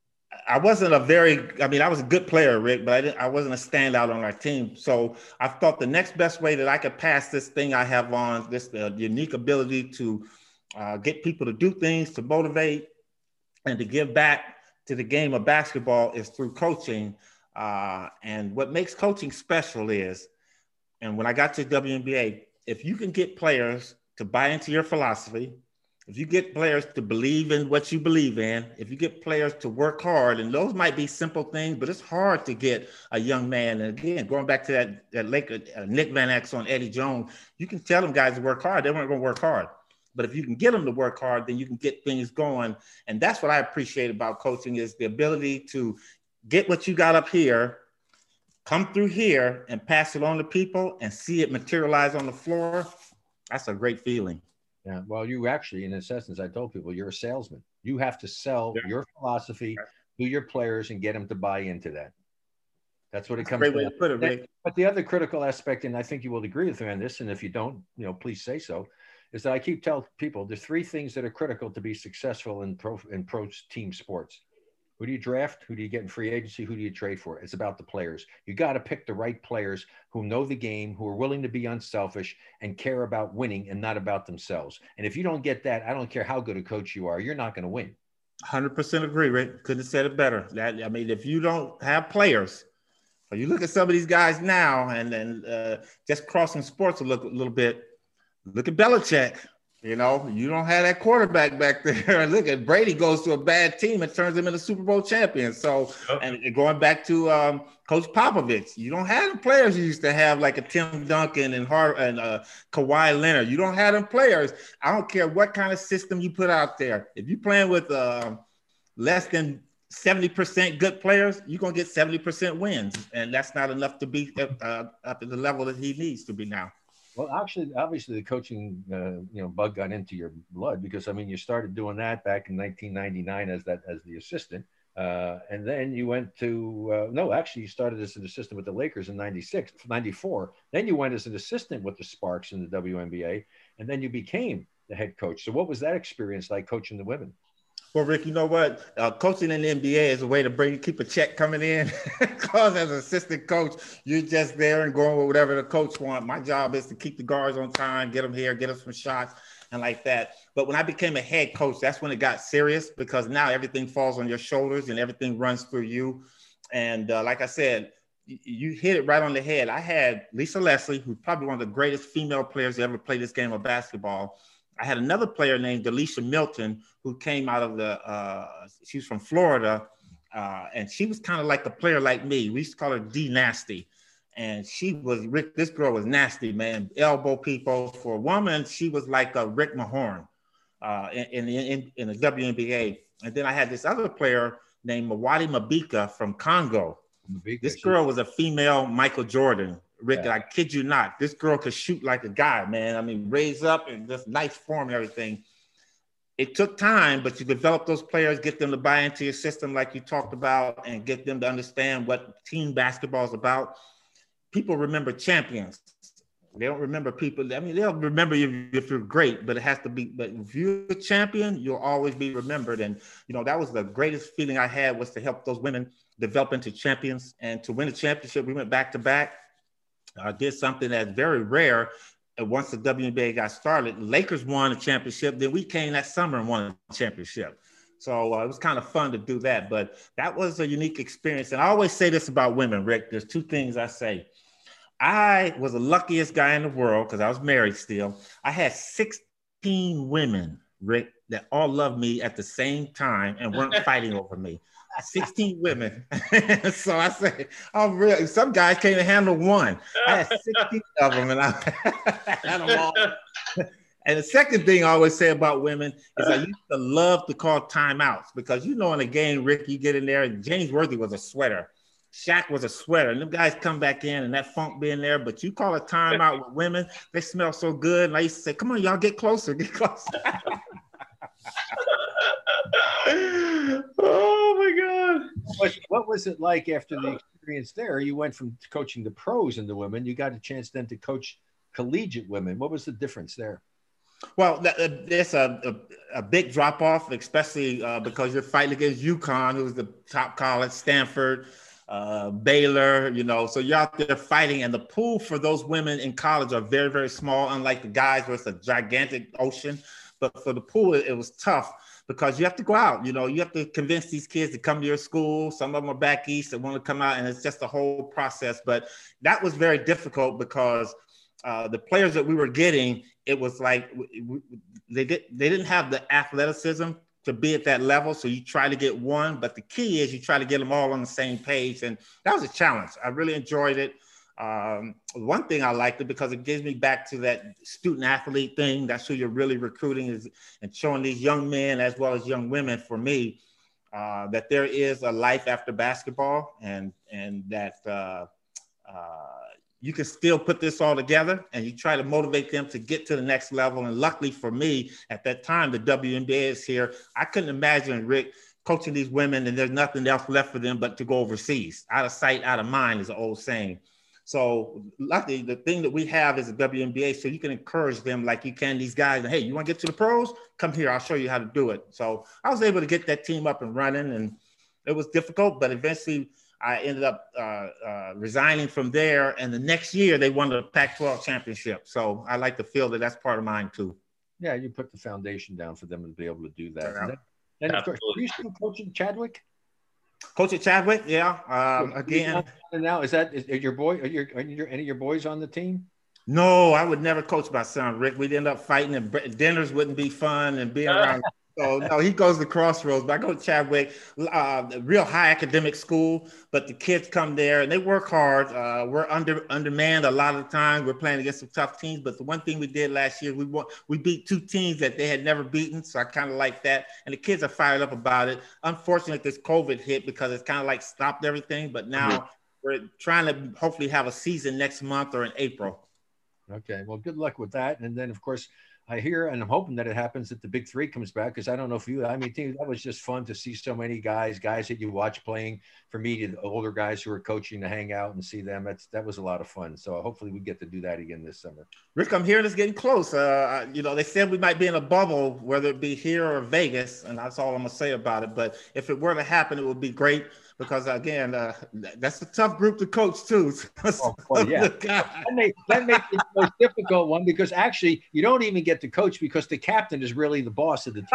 I wasn't a very, I mean, I was a good player, Rick, but I, didn't, I wasn't a standout on our team. So I thought the next best way that I could pass this thing I have on, this uh, unique ability to uh, get people to do things, to motivate, and to give back to the game of basketball is through coaching. Uh, and what makes coaching special is, and when I got to W N B A, if you can get players to buy into your philosophy, if you get players to believe in what you believe in, if you get players to work hard, and those might be simple things, but it's hard to get a young man. And again, going back to that, that Laker, uh, Nick Van Exel on Eddie Jones, you can tell them guys to work hard. They weren't going to work hard. But if you can get them to work hard, then you can get things going. And that's what I appreciate about coaching is the ability to get what you got up here, come through here and pass it on to people and see it materialize on the floor. That's a great feeling. Yeah, well, you actually, in essence, I told people, you're a salesman. You have to sell yeah. your philosophy to your players and get them to buy into that. That's what it comes Great to. Way to put it, Rick. But the other critical aspect, and I think you will agree with me on this, and if you don't, you know, please say so, is that I keep telling people there's three things that are critical to be successful in pro in pro team sports. Who do you draft? Who do you get in free agency? Who do you trade for? It's about the players. You got to pick the right players who know the game, who are willing to be unselfish and care about winning and not about themselves. And if you don't get that, I don't care how good a coach you are, you're not going to win. one hundred percent agree, Rick. Couldn't have said it better. That I mean, if you don't have players, or you look at some of these guys now and then uh, just crossing sports a little, a little bit, look at Belichick. You know, you don't have that quarterback back there. Look at Brady goes to a bad team and turns them into Super Bowl champions. So, and going back to um, Coach Popovich, you don't have the players you used to have like a Tim Duncan and Har- and uh, Kawhi Leonard. You don't have them players. I don't care what kind of system you put out there. If you're playing with uh, less than seventy percent good players, you're going to get seventy percent wins. And that's not enough to be uh, up at the level that he needs to be now. Well, actually, obviously, the coaching, uh, you know, bug got into your blood because I mean, you started doing that back in nineteen ninety-nine as that as the assistant, uh, and then you went to uh, no, actually, you started as an assistant with the Lakers in ninety-six, ninety-four. Then you went as an assistant with the Sparks in the W N B A, and then you became the head coach. So, what was that experience like coaching the women? Well, Rick, you know what? Uh, coaching in the N B A is a way to bring keep a check coming in. Because as an assistant coach, you're just there and going with whatever the coach wants. My job is to keep the guards on time, get them here, get them some shots, and like that. But when I became a head coach, that's when it got serious because now everything falls on your shoulders and everything runs through you. And uh, like I said, you, you hit it right on the head. I had Lisa Leslie, who's probably one of the greatest female players to ever play this game of basketball. I had another player named Delisha Milton who came out of the, uh, she was from Florida, uh, and she was kind of like a player like me. We used to call her D Nasty. And she was, Rick, this girl was nasty, man. Elbow people. For a woman, she was like a Rick Mahorn uh, in, in, in the W N B A. And then I had this other player named Mawadi Mabika from Congo. This girl was a female Michael Jordan. Rick, Yeah. I kid you not. This girl could shoot like a guy, man. I mean, raise up and just nice form and everything. It took time, but you develop those players, get them to buy into your system like you talked about, and get them to understand what team basketball is about. People remember champions. They don't remember people. I mean, they'll remember you if you're great, but it has to be, but if you're a champion, you'll always be remembered. And, you know, that was the greatest feeling I had, was to help those women develop into champions. And to win a championship, we went back to back. I did something that's very rare. And once the W N B A got started, Lakers won a championship. Then we came that summer and won a championship. So uh, it was kind of fun to do that. But that was a unique experience. And I always say this about women, Rick. There's two things I say. I was the luckiest guy in the world because I was married still. I had sixteen women, Rick, that all loved me at the same time and weren't fighting over me. sixteen women. So I say, oh, really? Some guys can't even handle one. I had sixteen of them, and I had them all. And the second thing I always say about women is I used to love to call timeouts, because, you know, in a game, Rick, you get in there, and James Worthy was a sweater. Shaq was a sweater, and them guys come back in and that funk being there, but you call a timeout with women, they smell so good. And I used to say, come on, y'all, get closer, get closer. Oh my God. What, what was it like after the experience there? You went from coaching the pros and the women, you got a chance then to coach collegiate women. What was the difference there? Well, there's a, a, a big drop off, especially uh, because you're fighting against UConn, who's the top college, Stanford, uh, Baylor, you know, so you're out there fighting, and the pool for those women in college are very, very small, unlike the guys where it's a gigantic ocean. But for the pool, it, it was tough, because you have to go out, you know, you have to convince these kids to come to your school. Some of them are back east that want to come out, and it's just a whole process. But that was very difficult, because uh, the players that we were getting, it was like they, did, they didn't have the athleticism to be at that level. So you try to get one, but the key is you try to get them all on the same page. And that was a challenge. I really enjoyed it. Um, one thing I liked it because it gives me back to that student athlete thing. That's who you're really recruiting, is and showing these young men as well as young women, for me, uh, that there is a life after basketball, and, and that uh, uh, you can still put this all together, and you try to motivate them to get to the next level. And luckily for me, at that time, the W N B A is here. I couldn't imagine, Rick, coaching these women and there's nothing else left for them but to go overseas. Out of sight, out of mind is an old saying. So luckily, the thing that we have is a W N B A, so you can encourage them like you can these guys. And hey, you want to get to the pros? Come here, I'll show you how to do it. So I was able to get that team up and running, and it was difficult, but eventually I ended up uh, uh, resigning from there. And the next year they won the Pac twelve championship. So I like to feel that that's part of mine too. Yeah, you put the foundation down for them to be able to do that. Yeah. And, then, and of course, are you still coaching Chadwick? Coach at Chadwick, yeah. Um, again, now is that is, are your boy? Are your, are your any of your boys on the team? No, I would never coach my son, Rick. We'd end up fighting, and dinners wouldn't be fun, and being around. So no, he goes to Crossroads, but I go to Chadwick, uh, real high academic school, but the kids come there and they work hard. Uh, we're under undermanned a lot of the time. We're playing against some tough teams, but the one thing we did last year, we won, we beat two teams that they had never beaten, so I kind of like that. And the kids are fired up about it. Unfortunately, this COVID hit because it's kind of like stopped everything, but now mm-hmm. we're trying to hopefully have a season next month or in April. Okay, well, good luck with that. And then, of course, I hear and I'm hoping that it happens that the big three comes back, because I don't know if you, I mean, that was just fun to see so many guys, guys that you watch playing. For me, the older guys who are coaching, to hang out and see them. That's, that was a lot of fun. So hopefully we get to do that again this summer. Rick, I'm hearing it's getting close. Uh, you know, they said we might be in a bubble, whether it be here or Vegas, and that's all I'm going to say about it. But if it were to happen, it would be great. Because again, uh, that's a tough group to coach too. Oh, well, yeah, that, may, that makes it the most difficult one, because actually you don't even get to coach because the captain is really the boss of the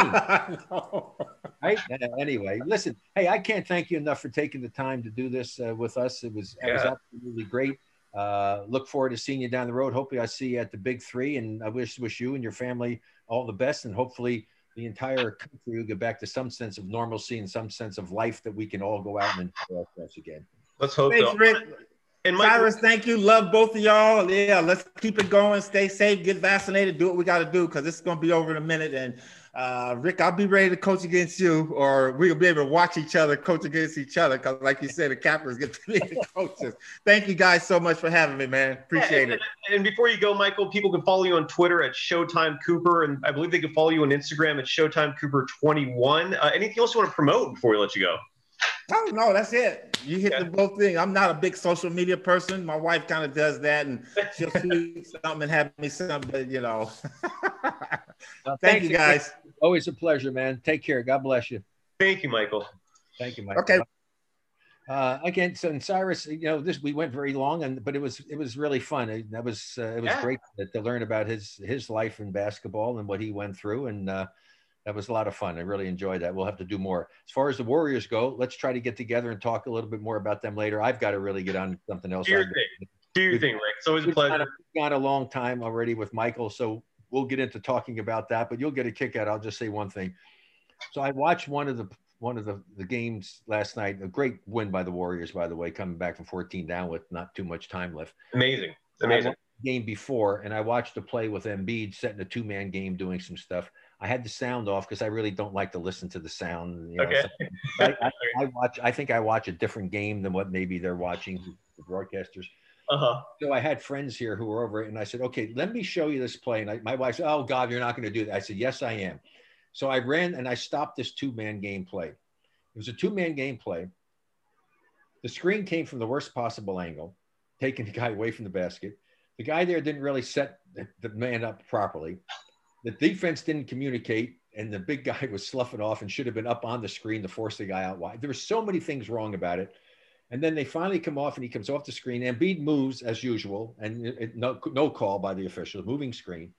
team. Right? Anyway, listen, hey, I can't thank you enough for taking the time to do this uh, with us. It was, yeah. it was absolutely great. Uh, look forward to seeing you down the road. Hopefully I see you at the big three, and I wish wish you and your family all the best, and hopefully the entire country will get back to some sense of normalcy and some sense of life that we can all go out and enjoy ourselves again. Let's hope Thanks, so. Rick. And Michael, Cyrus, thank you. Love both of y'all. Yeah, let's keep it going. Stay safe. Get vaccinated. Do what we got to do because this is going to be over in a minute. And uh, Rick, I'll be ready to coach against you, or we'll be able to watch each other coach against each other because, like you said, the Capitals get to be the coaches. Thank you guys so much for having me, man. Appreciate yeah, it. And, and before you go, Michael, people can follow you on Twitter at Showtime Cooper, and I believe they can follow you on Instagram at Showtime Cooper twenty-one. Uh, anything else you want to promote before we let you go? Oh, no, that's it. You hit Yeah. the both things. I'm not a big social media person. My wife kind of does that, and she'll shoot something and have me something, but, you know. Well, Thank you, guys. Always a pleasure, man. Take care. God bless you. Thank you, Michael. Thank you, Mike. Okay. Uh, again, so and Cyrus, you know, this we went very long, and but it was it was really fun. It, that was uh, it was Yeah. great to, to learn about his his life in basketball and what he went through, and uh, that was a lot of fun. I really enjoyed that. We'll have to do more. As far as the Warriors go, let's try to get together and talk a little bit more about them later. I've got to really get on something else. Do your I've- thing. Do your We've- thing, Rick. It's always a We've pleasure. got, a, we've got a long time already with Michael, so we'll get into talking about that. But you'll get a kick out. I'll just say one thing. So I watched one of the one of the, the games last night. A great win by the Warriors, by the way, coming back from fourteen down with not too much time left. Amazing. I Amazing. watched the game before, and I watched the play with Embiid setting a two-man game, doing some stuff. I had the sound off because I really don't like to listen to the sound. You know, Okay. so I, I, I watch. I think I watch a different game than what maybe they're watching, the broadcasters. Uh-huh. So I had friends here who were over it, and I said, "Okay, let me show you this play." And I, my wife said, "Oh God, you're not going to do that." I said, "Yes, I am." So I ran and I stopped this two-man game play. It was a two-man game play. The screen came from the worst possible angle, taking the guy away from the basket. The guy there didn't really set the, the man up properly. The defense didn't communicate, and the big guy was sloughing off and should have been up on the screen to force the guy out wide. There were so many things wrong about it. And then they finally come off, and he comes off the screen. Embiid moves as usual, and it, it, no, no call by the official, moving screen.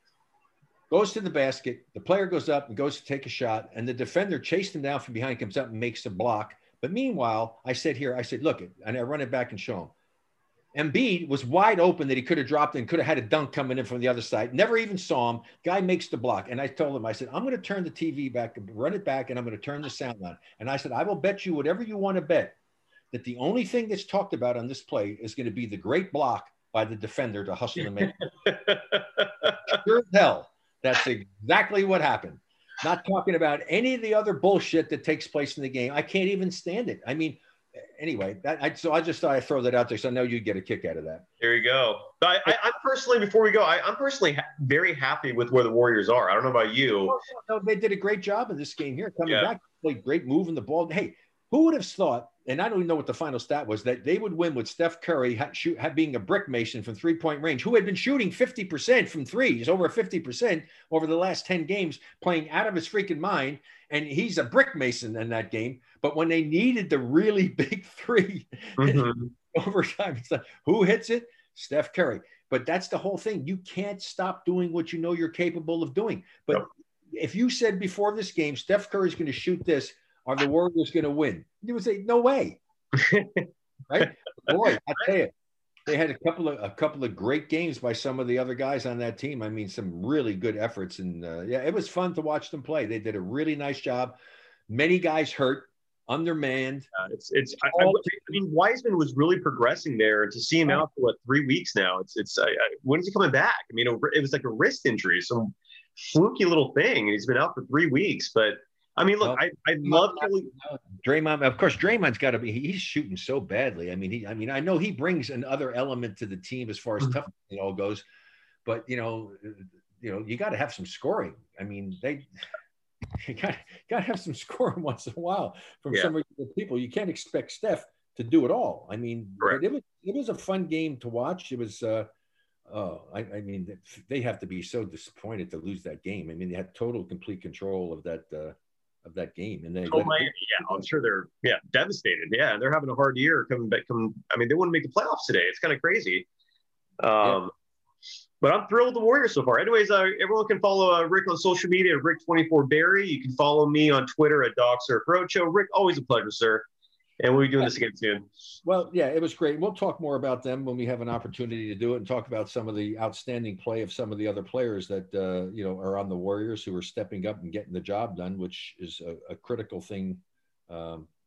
Goes to the basket. The player goes up and goes to take a shot, and the defender chased him down from behind, comes up and makes a block. But meanwhile, I said here, I said, look, and I run it back and show him. Embiid was wide open that he could have dropped and could have had a dunk coming in from the other side. Never even saw him. Guy makes the block. And I told him, I said, I'm going to turn the T V back, run it back, and I'm going to turn the sound on. And I said, I will bet you whatever you want to bet that the only thing that's talked about on this play is going to be the great block by the defender to hustle and make it. Sure as hell, that's exactly what happened. Not talking about any of the other bullshit that takes place in the game. I can't even stand it. I mean, anyway, that, I, so I just thought I'd throw that out there. So I know you'd get a kick out of that. There you go. I, I, I'm personally, before we go, I, I'm personally ha- very happy with where the Warriors are. I don't know about you. Oh, no, they did a great job in this game here. Coming Yeah. back, played great, moving the ball. Hey, who would have thought, and I don't even know what the final stat was, that they would win with Steph Curry ha- shoot, ha- being a brick mason from three-point range, who had been shooting fifty percent from threes, over fifty percent over the last ten games, playing out of his freaking mind, and he's a brick mason in that game. But when they needed the really big three Mhm. overtime, it's like, who hits it? Steph Curry. But that's the whole thing. You can't stop doing what you know you're capable of doing. But Yep. if you said before this game, Steph Curry's going to shoot this, are the Warriors going to win? You would say, no way. Right? Boy, I tell you, they had a couple of a couple of great games by some of the other guys on that team. I mean, some really good efforts. And uh, yeah, it was fun to watch them play. They did a really nice job. Many guys hurt, undermanned. Uh, it's it's. I, I, I mean, Wiseman was really progressing there, and to see him out for what three weeks now, it's it's. I, I, when is he coming back? I mean, it was like a wrist injury, some fluky little thing, and he's been out for three weeks. But I mean, look, Well, I I love Kelly. Draymond, of course, Draymond's got to be, he's shooting so badly. I mean, he, I mean, I know he brings another element to the team as far as toughness it all goes, but you know, you know, you got to have some scoring. I mean, they, you got, got to have some scoring once in a while from Yeah. some of the people. You can't expect Steph to do it all. I mean, Correct. it was, it was a fun game to watch. It was, uh, oh, I, I mean, they have to be so disappointed to lose that game. I mean, they had total, complete control of that, uh, of that game. And they, Oh, Miami, yeah, I'm sure they're yeah devastated. Yeah, they're having a hard year coming back. Come, I mean, they wouldn't make the playoffs today. It's kind of crazy. Um, Yeah. But I'm thrilled with the Warriors so far. Anyways, uh, everyone can follow uh, Rick on social media at Rick twenty-four Barry. You can follow me on Twitter at Dog Surf Roadshow. Rick, always a pleasure, sir. And we'll be doing this again soon. Well, yeah, it was great. We'll talk more about them when we have an opportunity to do it and talk about some of the outstanding play of some of the other players that, uh, you know, are on the Warriors who are stepping up and getting the job done, which is a, a critical thing um,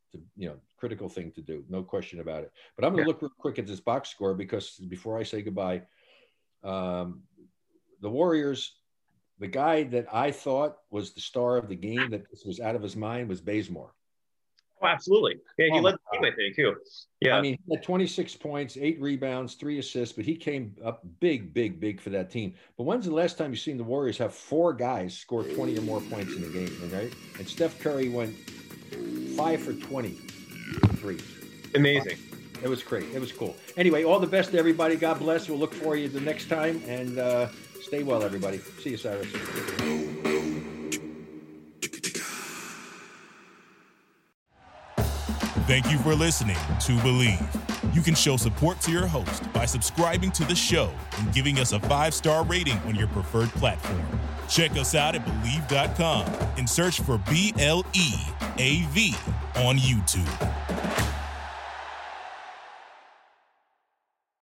to, you know, critical thing to do. No question about it. But I'm going to yeah. look real quick at this box score because before I say goodbye, um, the Warriors, the guy that I thought was the star of the game that was out of his mind was Bazemore. Oh, absolutely. Yeah, he oh led the team, I think, too. Yeah. I mean, he had twenty-six points, eight rebounds, three assists, but he came up big, big, big for that team. But when's the last time you've seen the Warriors have four guys score twenty or more points in a game, right? And Steph Curry went five for twenty threes. Amazing. It was great. It was cool. Anyway, all the best to everybody. God bless. We'll look for you the next time. And uh, stay well, everybody. See you, Cyrus. Thank you for listening to Believe. You can show support to your host by subscribing to the show and giving us a five-star rating on your preferred platform. Check us out at Believe dot com and search for B L E A V on YouTube.